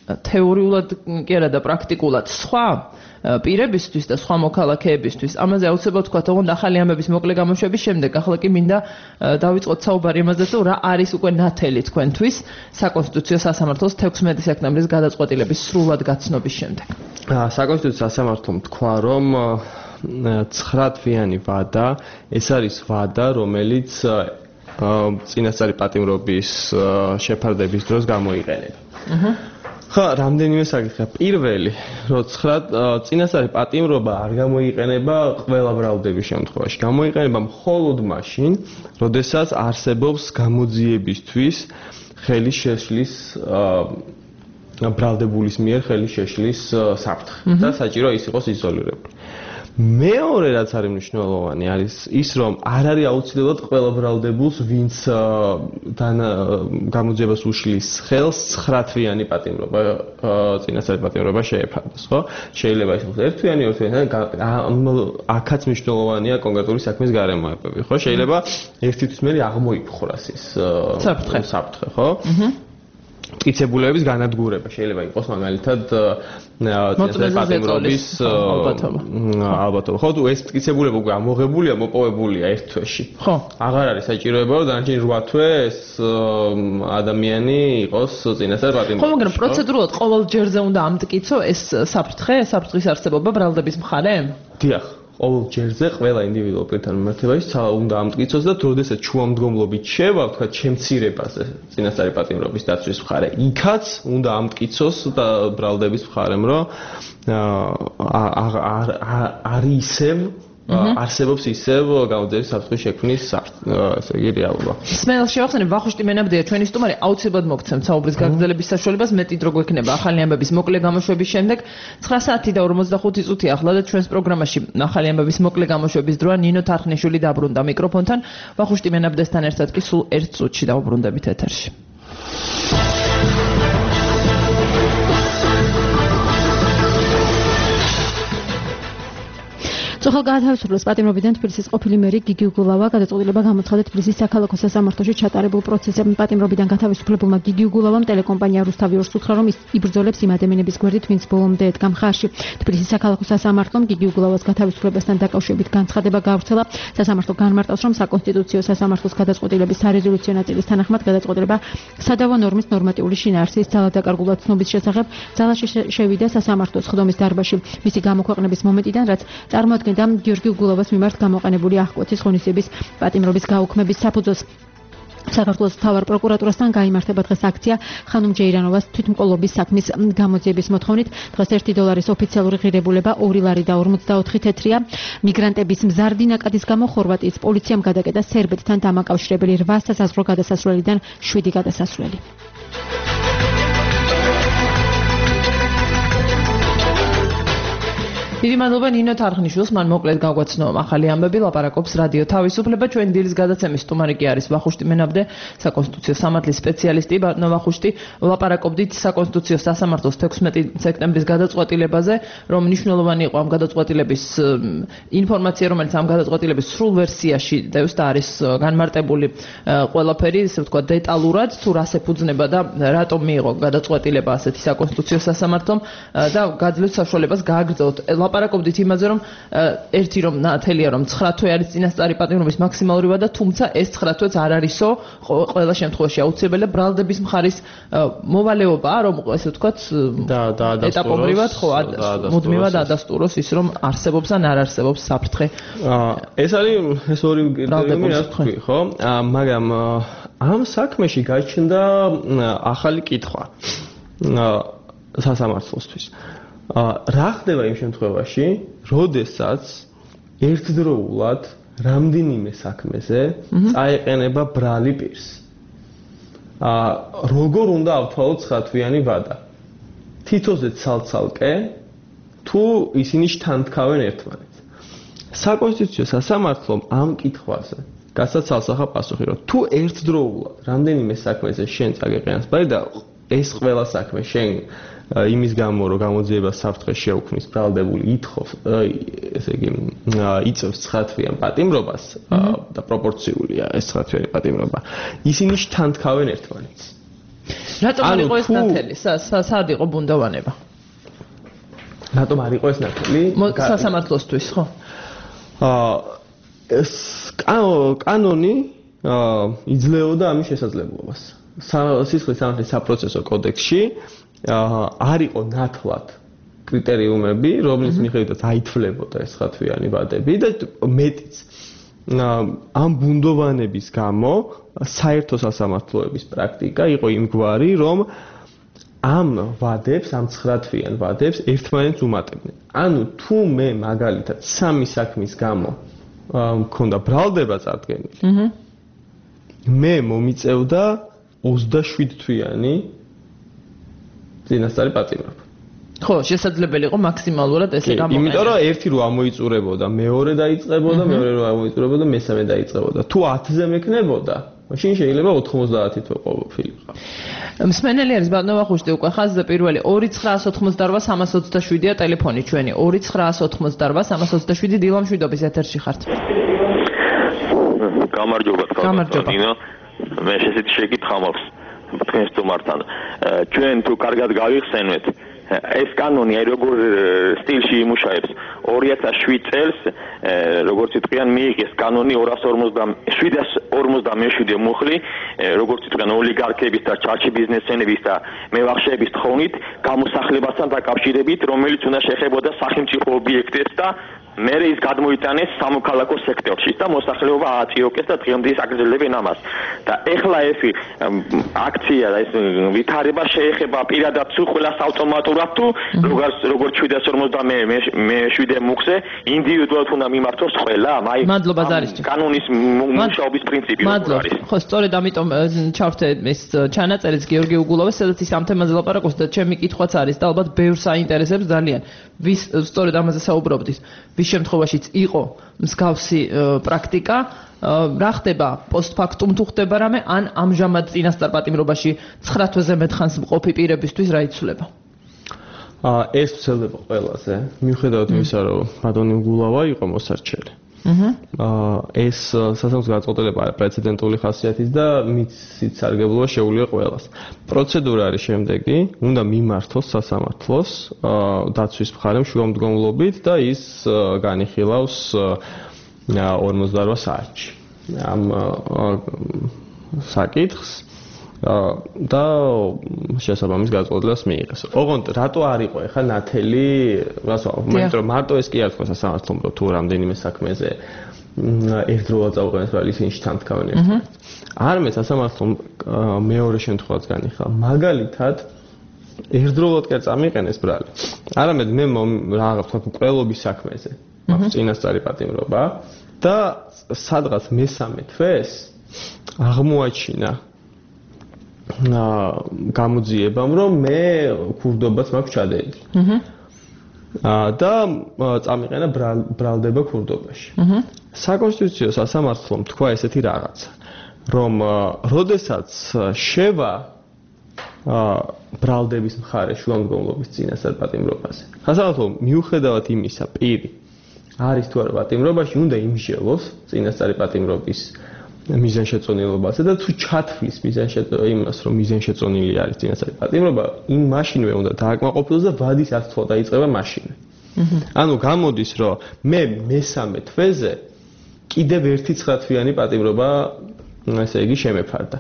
თეორიულად კი არა და პრაქტიკულად სხვა პირებისთვის და სხვა მოქალაქეებისთვის ამაზე აუცილებლად თქვა, თუმცა ახალი ამბების მოკლე გამოშვების შემდეგ ახლა კი მინდა დავიწყოთ საუბარი იმაზე, თუ რა არის უკვე ნათელი თქვენთვის საკონსტიტუციო სასამართლოს 16 სექტემბრის გადაწყვეტილების სრულად გაცნობის შემდეგ. საკონსტიტუციო სასამართლომ თქვა, რომ 9 თვიანი ვადა, ეს არის ვადა, რომელიც წინასწარი პატიმრობის შეფარდების დროს გამოიყენება. ხა, რამდენიმე საკითხია. პირველი, რომ წინასწარი პატიმრობა არ გამოიყენება ყველა ბრალდების შემთხვევაში. გამოიყენება მხოლოდ მაშინ, როდესაც არსებობს გამოძიებისთვის ხელის შეშლის ბრალდებულის მიერ ხელის შეშლის საფრთხე და საჭირო ის იყოს იზოლირებული. მეორე რაც არის მნიშვნელოვანი არის ის, რომ არ არის აუცილებლად ყველა ბრალდებულს, ვინც გამოძიებას უშლის ხელს 9 თვიანი პატიმრობა, წინასწარი პატიმრობა შეეფარდეს, ხო? შეიძლება ის იყოს 1 თვიანი, 2 თვიანი, აქაც მნიშვნელოვანია კონკრეტული საქმის გარემოებები, ხო? შეიძლება ერთი თვის მერე აღმოიფხვრას ის საფრთხე, ხო? მტკიცებულების განადგურება შეიძლება იყოს მაგალითად წინასწარი პატიმრობის ალბათობა. ხო, თუ ეს მტკიცებულება უკვე ამოღებულია, მოპოვებულია 1 თვეში. ხო, აღარ არის საჭიროება, რომ დანარჩენი 8 თვე ეს ადამიანი იყოს წინასწარი პატიმრობაში. ხო, მაგრამ პროცედურულად ყოველ ჯერზე უნდა ამტკიცო ეს საფრთხის არსებობა ბრალდების მხარე? დიახ. ყოველ ჯერზე ყველა ინდივიდუალურ პირთან მიმართებაში უნდა ამტკიცოს და როდესაც შუამდგომლობით შევა, თქვა შემცირებაზე წინასწარი პატიმრობის დაცვის მხარე, იქაც უნდა ამტკიცოს და ბრალდების მხარემ, რომ არის ისევ არსებობს ისევ გამოძიების საფრთხის შექმნის ესე იგი რეალობა. სმეილს შევახსენებ, ვახუშტი მენაბდია ჩვენი სტუმარი, აუცილებლად მოგცემთ საუბრის გაგრძელების საშუალებას, მეტი დრო გვექნება ახალი ამბების მოკლე გამოშვების შემდეგ. 9 საათი და 45 წუთი ახლა და ჩვენს პროგრამაში ახალი ამბების მოკლე გამოშვების დროა. ნინო თარხნიშვილი დაბრუნდა მიკროფონთან. ვახუშტი მენაბდესთან ერთად კი სულ 1 წუთში დავუბრუნდებით ეთერში. წუხელ გაათავისუფლეს პატიმრობიდან თბილისის ყოფილი მერი გიგი უგულავა გადაწყვეტილება გამოცხადა თბილისის საქალაქო სასამართლოში ჩატარებულ პროცესზე. პატიმრობიდან გათავისუფლებულმა გიგი უგულავამ ტელეკომპანია რუსთავი ორს უთხრა, რომ ის იბრძოლებს იმ ადამიანების გვერდით, ვინც ბოლომდე ედგა მხარში. თბილისის საქალაქო სასამართლომ გიგი უგულავას გათავისუფლებასთან დაკავშირებით განცხადება გავრცელა. სასამართლო განმარტავს, რომ საკონსტიტუციო სასამართლოს გადაწყვეტილების სარეზოლუციო ნაწილის თანახმად გადაწყვეტილება სადავო ნორმის ნორმატიული შინაარსის ძალადაკარგულად ცნობის შესახებ ძალაში შევიდა სასამართლოს ხდომის დარბაზში. მისი გამოქვეყნების მომენტიდან, რაც წარმოადგენდა გიორგი უგულავას მიმართ გამოყენებული აღკვეთის ღონისძიების პატიმრობის გაუქმების საფუძველს. საქართველოს მთავარ პროკურატურასთან გაიმართება დღეს აქცია ხანუმ ჯეირანოვას თვითმკვლელობის საქმის გამოძიების მოთხოვნით. დღეს $1 ოფიციალური ღირებულება 2 ლარი და 44 თეთრია. მიგრანტების მზარდი ნაკადის გამო ხორვატიის პოლიციამ გადაკეტა სერბეთთან დამაკავშირებელი 8 სასაზღვრო გადასასვლელიდან 7 გადასასვლელი. დიდი მადლობა ნინო თარხნიშვილს, მან მოკლედ გაგვაცნო ახალი ამბები, ლაპარაკობს რადიო თავისუფლება. ჩვენი დილის გადაცემის სტუმარი კი არის ვახუშტი მენაბდე, საკონსტიტუციო სამართლის სპეციალისტი. ბატონო ვახუშტი, ვლაპარაკობდით საკონსტიტუციო სასამართლოს 16 სექტემბრის გადაწყვეტილებაზე, რომ მნიშვნელოვანი იყო ამ გადაწყვეტილების ინფორმაცია, რომელიც ამ გადაწყვეტილების სრულ ვერსიაში დევს და არის განმარტებული ყველაფერი, ესე ვთქვათ, დეტალურად, თუ რას ეფუძნება და რატომ მიიღო გადაწყვეტილება ასეთი საკონსტიტუციო სასამართლომ და გაძლევს საშუალებას გააგრძელოთ. ლაპარაკობდით იმაზე, რომ ერთი რომ ნათელია, რომ 9 თვე არის წინასწარი პატიმრობის მაქსიმალური ვადა, თუმცა ეს 9 თვეც არ არისო ყველა შემთხვევაში აუცილებელია ბრალდების მხარის მოვალეობა, რომ ესე ვთქვათ ეტაპობრივად ხო მუდმივად ადასტუროს ის, რომ არსებობს ან არ არსებობს საფრთხე. ეს არის ეს ორი კრიტერიუმი, რაც თქვი, ხო? მაგრამ ამ საქმეში გაჩნდა ახალი კითხვა სასამართლოსთვის. რა ხდება იმ შემთხვევაში, როდესაც ერთდროულად რამდენიმე საქმეზე წაეყენება ბრალი პირს? როგორ უნდა ავთვალოთ 9 თვიანი ვადა? თითოზე ცალ-ცალკე თუ ისინი შთანთქავენ ერთმანეთს. საკონსტიტუციო სასამართლომ ამ კითხვაზე გასაცალსახა პასუხი, რომ თუ ერთდროულად რამდენიმე საქმეზე შენ წაგეყენას ბრალი და ეს ყველა საქმე შენ იმის გამო რომ გამოძიებას საფრთხე შეუქმნის ბრალდებული ითხოვს, ესე იგი იწევს 9 თვიან პატიმრობას და პროპორციულია ეს 9 თვიანი პატიმრობა. ისინი შთანთქავენ ერთმანეთს. რატომ არ იყო ეს ნათელი? სად იყო ბუნდოვანება? რატომ არ იყო ეს ნათელი? სასამართლოსთვის, ხო? ეს კანონი იძლეოდა ამის შესაძლებლობას. სისხლის სამართლის საპროცესო კოდექსში არ იყო ნათლად კრიტერიუმები, რომლის მიხედვითაც აითვლებოდა ეს ხათვიანი ვადები და მეტიც ამ ბუნდოვანების გამო საერთო სასამართლოების პრაქტიკა იყო იმგვარი, რომ ამ ვადებს, ამ 9 თვიან ვადებს ერთმანეთს უმატებდნენ. ანუ თუ მე მაგალითად სამი საქმის გამო მქონდა ბრალდება წარდგენილი. მე მომიწევდა 27 თვიანი წინასწარი პატიმრობა. ხო, შესაძლებელი იყო მაქსიმალურად ესე გამოყენება. იმიტომ რომ ერთი რო ამოიწურებოდა, მეორე დაიწყებოდა, მეორე რო ამოიწურებოდა, მესამე დაიწყებოდა. თუ 10-ზე მექნებოდა, მაშინ შეიძლება 90 თვე ყოფილიყო. მსმენელი არის ბატონოვახუშტი უკვე ხაზზე პირველი 2988-327-ია ტელეფონი ჩვენი 2988-327 დილამშვიდობის ეთერში ხართ. გამარჯობა თქვენ. მე შესეთი შეკითხვა მაქვს თქვენ სტუმართან. ჩვენ თუ კარგად გავიხსენეთ ეს კანონი აი როგორ სტილში იმუშავებს 2007 წელს როგორც იტყვიან მიიღეს კანონი 747 მუხლი როგორც იტყვიან ოლიგარქების და ჩარჩი ბიზნესმენების და მევახშეების თხოვნით გამოსახლებასთან დაკავშირებით რომელიც უნდა შეხებოდა სახელმწიფო ობიექტებს და მე ის გადმოიტანეს სამოქალაქო სექტორში და მოსახლეობა ააწიოკეს და დღემდე ის აგრძელებენ ამას და ეხლა ეს აქცია და ეს ვითარება შეეხება პირადად თუ ყველას ავტომატურად თუ როგორც 750 მე 7 მუხზე ინდივიდუალურად უნდა მიმართოს ყველა აი მადლობა ზარისჭი კანონის მუშაობის პრინციპი მადლობა ხო სწორედ ამიტომ ჩავრთე ეს ჩანაწერიც გიორგი უგულოვას სადაც ის ამ თემაზე ლაპარაკობს და ჩემი კითხვაც არის და ალბათ ბევრს აინტერესებს ძალიან ვის სწორედ ამაზე საუბრობდით ვის შემთხვევაშიც იყო მსგავსი პრაქტიკა რა ხდება პოსტფაქტუმ თუ ხდება რამე ან ამჟამად წინასწარ პატიმრობაში 9 თვეზე მეტხანს მყოფი პირებისთვის რა იცვლება ეს ვცელდება ყველაზე მიუხედავად იმისა რომ ბატონი უგულავა იყო მოსარჩელი ეს სასამართლოს გადაწყვეტილება პრეცედენტული ხასიათის და მიცით სარგებლობა შეუძლია ყველას. პროცედურა არის შემდეგი, უნდა მიმართოს სასამართლოს დაცვის მხარემ შუამდგომლობით და ის განიხილავს 48 საათში. ამ საკითხს და შესაბამის გადაწყვეტილებას მიიღეს. ოღონდ რატო არ იყო ახლა ნათელი, რასო, მაგრამ მარტო ეს კი არ თქვა სასამართლომ, რომ თუ რამდენიმე საქმეზე ერთდროულად წაუყენეს ბრალისინში თან თქვენ ერთად. არამედ სასამართლომ მეორე შემთხვევაც განიხილა. მაგალითად ერთდროულად კი არ წამიყენეს ბრალი. არამედ მე რაღაც თქვა მკვლელობის საქმეზე. მაქვს წინასწარი პატიმრობა და სადღაც მესამე თვეს აღმოაჩინა გამოძიებამ რომ მე ქურდობაც მაქვს ჩადენილი. და წამიყენა ბრალდება ქურდობაში. საკონსტიტუციო სასამართლომ თქვა ესეთი რაღაცა, რომ როდესაც შევა ბრალდების მხარე შუამდგომლობის წინასწარ პატიმრობაზე. სასამართლომ მიუხედავად იმისა, პირი არის თუ არა პატიმრობაში, უნდა იმსჯელოს წინასწარი პატიმრობის მიზანშეწონილობაზე და თუ ჩათვლის იმას რომ მიზანშეწონილი არის წინასწარი პატიმრობა, იმ მაშინვე უნდა დააკმაყოფილოს და ვადის ართვა დაიწყება მაშინვე. ანუ გამოდის რომ მე მესამე თვეზე კიდევ ერთი 9 თვიანი პატიმრობა ესე იგი შემეფარდა.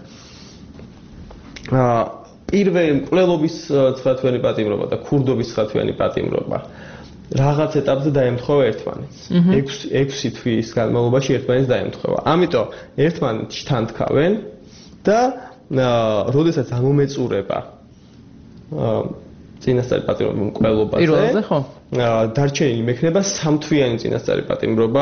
პირველი მკვლელობის 9 თვიანი პატიმრობა და ქურდობის 9 თვიანი პატიმრობა რაღაც ეტაპზე დაემთხვევა ერთმანეთს. 6 თვის განმავლობაში ერთმანეთს დაემთხვევა. ამიტომ ერთმანეთში თან თქვენ და როდესაც ამომეწურება წინასწარი პატიმრობა მკვლელობაზე. პირველზე ხო? დარჩენილი მექნება 3 თვიანი წინასწარი პატიმრობა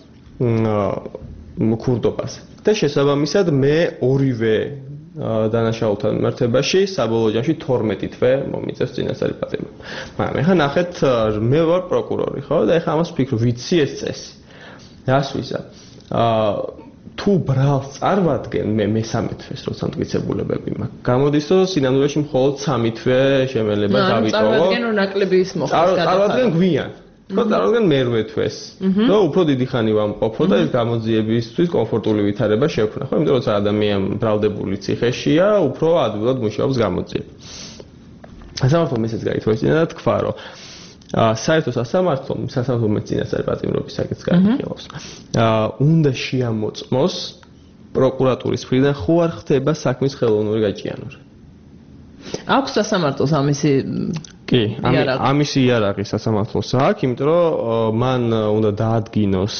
ქურდობაზე. და შესაბამისად მე ორივე დანაშაულთან მიმართებაში საბოლოო ჯამში 12 თვე მომიწევს წინასწარი პატიმრობა. მაგრამ ეხლა ნახეთ მე ვარ პროკურორი, ხო? და ეხლა ამას ვფიქრობ, ვიცი ეს წესი. რას ვიზა? თუ ბრალს წარმატგენ მე მესამე თვეს როცა მტკიცებულებები მაქვს. გამოდის რომ სინამდვილეში მხოლოდ 3 თვე შემეძლება დავიტოვო. წარმატგენ რომ ნაკლები ის მოხდეს გადასახადი. წარმატგენ გვიან. ხო, წარმოიდგინეთ მერვე თვეს. და უფრო დიდი ხანი ვამყოფო და ეს გამოძიებისთვის კომფორტული ვითარება შექმნა. ხო, იმიტომ რომ ადამიანი ბრალდებული ციხეშია, უფრო ადვილად მუშაობს გამოძიება. სასამართლო მესეც გაითხოვა და თქვა, რომ საერთო სასამართლო მეცნიერების პატიმრობის საკითხს განიხილავს. უნდა შეამოწმოს პროკურატურის მხრიდან ხო არ ხდება საქმის ხელოვნური გაჭიანურება. აქვს სასამართლოს ამისი კი, ამისი იარაღი სასამართლოს აქვს, იმიტომ რომ მან უნდა დაადგინოს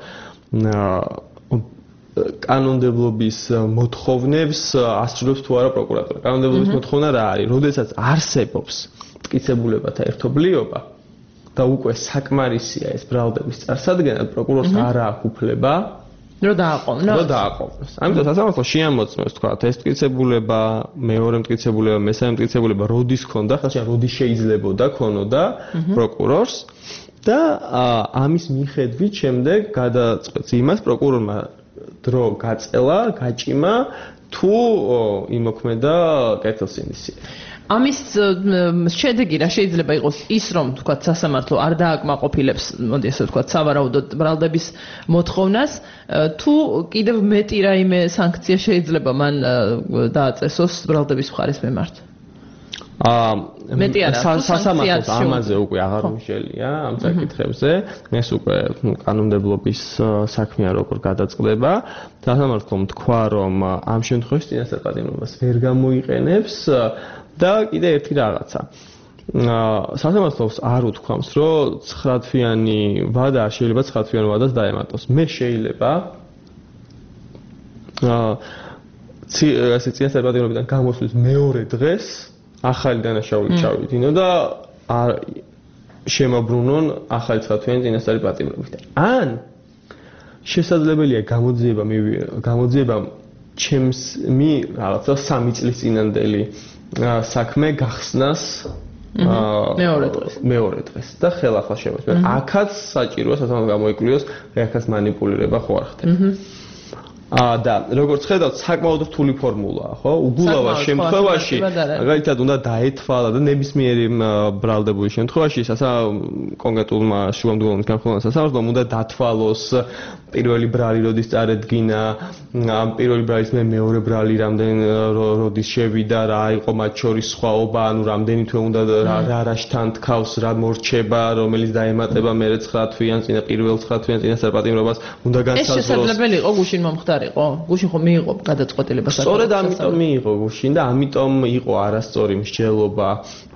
კანონმდებლობის მოთხოვნებს ასრულებს თუ არა პროკურატურა. კანონმდებლობის მოთხოვნა რა არის? როდესაც არსებობს მტკიცებულებათა ერთობლიობა და უკვე საკმარისია ეს ბრალდების წარსადგენად, პროკურორს არ აქვს უფლება რომ დააყოვნოს. ამიტომ სასამართლო შეამოწმებს თქვა ეს მტკიცებულება, მეორე მტკიცებულება, მესამე მტკიცებულება როდის ქონდა, ხალხი როდის შეიძლებოდა ქონოდა პროკურორს და ამის მიხედვით შემდეგ გადაწყვეტს იმას პროკურორმა დრო გაწელა, გაჭიმა თუ იმოქმედა კეთილსინდისიერება. ამის შედეგი რა შეიძლება იყოს ის რომ თქვა სასამართლო არ დააკმაყოფილებს, მოდი ასე ვთქვა, სავარაუდოდ ბრალდების მოთხოვნას, თუ კიდევ მეტი რაიმე სანქცია შეიძლება მან დააწესოს ბრალდების მხარის მიმართ? სასამართლოს ამაზე უკვე აღარ მიშელია ამ საკითხებზე. ეს უკვე კანონმდებლობის საქმეა როგორ გადაწყდება. სასამართლომ თქვა რომ ამ შემთხვევაში წინასწარ პატიმრობას ვერ გამოიყენებს და კიდე ერთი რაღაცა. სასამართლოს არ უთქვამს, რომ 9 თვიანი ვადა არ შეიძლება 9 თვიან ვადას დაემატოს. მე შეიძლება ასე წინასწარ პატიმრობიდან გამოსვლის მეორე დღეს ახალი დანაშაული ჩავიდინო და შემოbrunონ ახალი 9 თვიანი წინასწარი პატიმრობით. ან შესაძლებელია გამოძიებამ ჩემს რაღაცა 3 წლის წინანდელი საქმე გახსნას მეორე დღეს და ხელახლა შემოწმე. აქაც საჭიროა სასამართლომ გამოიკვლიოს, აქაც манипуლირება ხო არ ხდება. და როგორც ხედავთ, საკმაოდ რთული ფორმულაა, ხო? უგულავას შემთხვევაში, მაგალითად, უნდა დაეთვალა და ნებისმიერი ბრალდებული შემთხვევაში, კონკრეტულმა შუამდგომლობის განხილვანის სასამართლომ უნდა დათვალოს პირველი ბრალი როდის წარედგინა, ამ პირველი ბრალის მეორე ბრალი როდის შევიდა, რა იყო მათ შორის სხვაობა, ანუ რამდენი თვე უნდა რა რაშთან თქავს, რა მორჩება, რომელიც დაემატება მერე 9 თვიან წინა პირველ 9 თვიან წინასწარ პატიმრობას, უნდა განსაზღვროს. ეს შესაძლებელი იყო გუშინ მომხდარიყო? გუშინ ხო მიიღო გადაწყვეტილება საკითხზე? სწორედ ამიტომ მიიღო გუშინ და ამიტომ იყო არასწორი მსჯელობა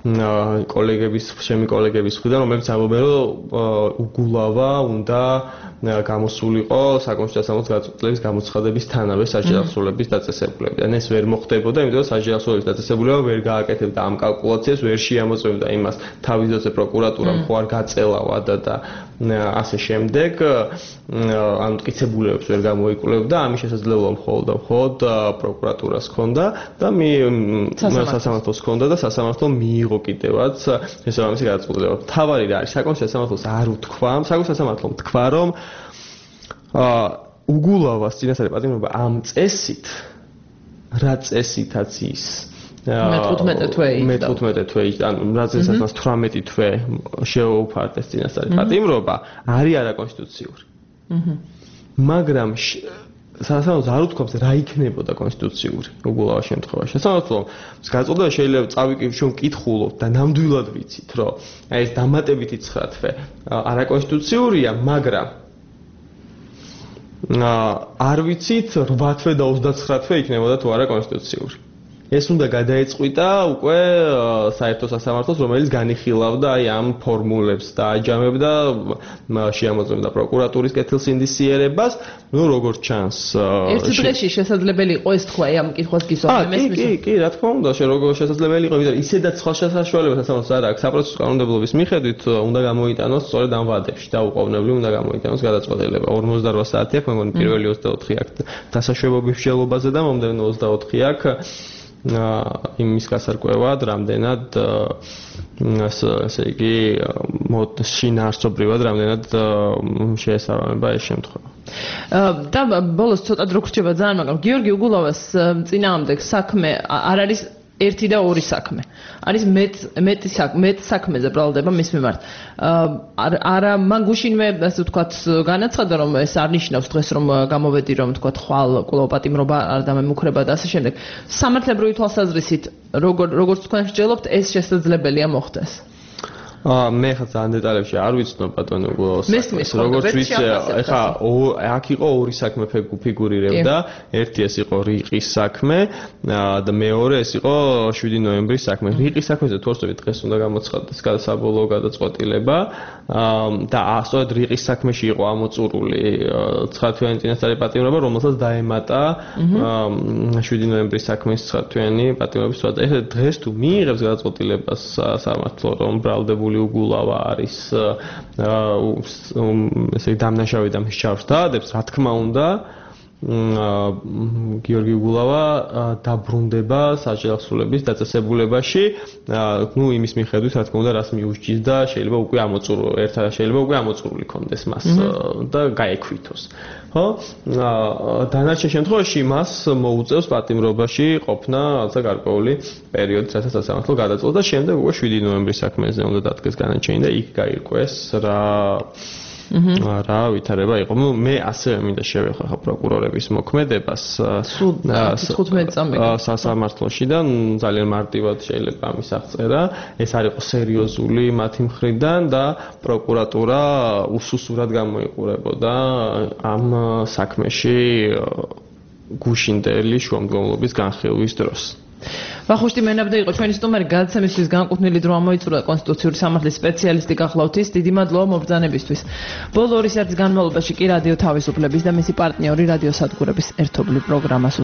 ჩემი კოლეგების მხრიდან, რომლებიც ამბობენ, რომ უგულავა უნდა გამოსულიყო საკონსტიტუციო სასამართლოს გადაწყვეტილების გამოცხადებისთანავე საჯარო აღსრულების დაწესებულებიდან. ეს ვერ მოხდებოდა, იმიტომ რომ საჯარო აღსრულების დაწესებულება ვერ გააკეთებდა ამ კალკულაციას, ვერ შეამოწმებდა იმას თავის დროზე პროკურატურამ ხო არ გაწელა და ასე შემდეგ, ამ მტკიცებულებებს ვერ გამოიკვლევდა, ამის შესაძლებლობა მხოლოდ პროკურატურას ჰქონდა და სასამართლოს ჰქონდა და სასამართლომ მიიღო კიდევაც შესაბამისი გადაწყვეტილება. თავარი რა არის, საკონსტიტუციო სასამართლოს არ უთქვა, საკონსტიტუციო სასამართლომ თქვა, რომ უგულავას წინასწარი პატიმრობა ამ წესით, რა წესითაც ის მე-15 თვე, ანუ რა წესაც მას 18 თვე შეუფარდეს წინასწარი პატიმრობა, არის არაკონსტიტუციური. მაგრამ სასამართლოს არ უთქვამს რა იქნებოდა კონსტიტუციური უგულავას შემთხვევაში. სასამართლომ გადაწყვეტა შეიძლება წავიკითხოთ, ვკითხულობთ და ნამდვილად ვიცით, რომ ეს დამატებითი 9 თვე არაკონსტიტუციურია, მაგრამ არ ვიცით 8 თვე და 29 თვე იქნებოდა თუ არა კონსტიტუციური. ეს უნდა გადაეწყვიტა უკვე საერთო სასამართლოს, რომელიც განიხილავდა აი ამ ფორმულებს და აჯამებდა შეამოწმებდა პროკურატურის კეთილსინდისიერებას, ну როგორც ჩანს. ერთ დღეში შესაძლებელი იყო ეს თქვა, ამ კითხვას გისვამებ. კი, რა თქმა უნდა, როგორ შესაძლებელი იყო, ვიდრე ისედაც სხვა შესაძლებლობა სასამართლოს არ აქვს. საპროცესო კანონმდებლობის მიხედვით უნდა გამოიტანოს სწორედ ამ ვადებში და უყოვნებლივ უნდა გამოიტანოს გადაწყვეტილება. 48 საათი აქვს, მეგონი პირველი 24 აქვს დასაშვებობის მსჯელობაზე და მომდევნო 24 აქვს იმის გასარკვევად, რამდენად ასე იგი შინაარსობრივად რამდენად შეესაბამება ეს შემთხვევა. და ბოლოს ცოტა დრო გრჩება ძალიან, მაგრამ გიორგი უგულავას წინააღმდეგ საქმე არ არის ერთი და ორი საქმე. არის მეტ საქმეზე ბრალდება მის მიმართ. არა მან გუშინვე ასე ვთქვათ განაცხადა რომ ეს არ ნიშნავს დღეს რომ გამოვედი რომ ვთქვათ ხვალ კვლავ პატიმრობა არ დამემუქრება და ასე შემდეგ. სამართლებრივი თვალსაზრისით როგორც თქვენ მსჯელობთ ეს შესაძლებელია მოხდეს. მე ხა ძალიან დეტალებში არ ვიცნობ ბატონო როგორც ვიცი ეხა აქ იყო ორი საქმე ფიგურირებდა ერთი ეს იყო რიყის საქმე და მეორე ეს იყო 7 ნოემბრის საქმე რიყის საქმეზე თორსები დღეს უნდა გამოცხადდეს საბოლოო გადაწყვეტილება და სწორედ რიყის საქმეში იყო ამოწურული 9 თვიანი წინასწარი პატიმრობა რომელსაც დაემატა 7 ნოემბრის საქმის 9 თვიანი პატიმრობის თვალსაზრისით ეხლა დღეს თუ მიიღებს გადაწყვეტილებას სამართლო რომ ბრალდებული უგულავა არის ესე დამნაშავე და მსჯავრს დაადებს რა თქმა უნდა გიორგი უგულავა დაბრუნდება საჯელახსრულების დაწესებულებაში ნუ იმის მიხედვით რა თქმა უნდა რას მიუსჯის და შეიძლება უკვე ამოწურული კონდეს მას და გაექვითოს ხო დანარჩენ შემთხვევაში მას მოუწევს პატიმრობაში ყოფნა რაღაცა გარკვეული პერიოდი რასაც სასამართლო გადაწყვეტს და შემდეგ უკვე 7 ნოემბრის საქმეზე უნდა დადგეს განაჩენი და იქ გაირკვეს რა ვითარება იყო. მე ასევე მინდა შევეხო ხა პროკურორების მოქმედებას სასამართლოში და ძალიან მარტივად შეიძლება ამის აღწერა. ეს არ იყო სერიოზული მათი მხრიდან და პროკურატურა უსუსურად გამოიყურებოდა ამ საქმეში გუშინდელი შუამდგომლობის განხილვის დროს. ვახუშტი მენაბდა იყო ჩვენი სტუმარი გადაცემისთვის განკუთვნილი დრო ამოიწურა კონსტიტუციური სამართლის სპეციალისტი გახლავთ ის დიდი მადლობა მობრძანებისთვის. ბოლო 2 საათის განმავლობაში კი რადიო თავისუფლების და მისი პარტნიორი რადიო სადგურების ერთობლივ პროგრამას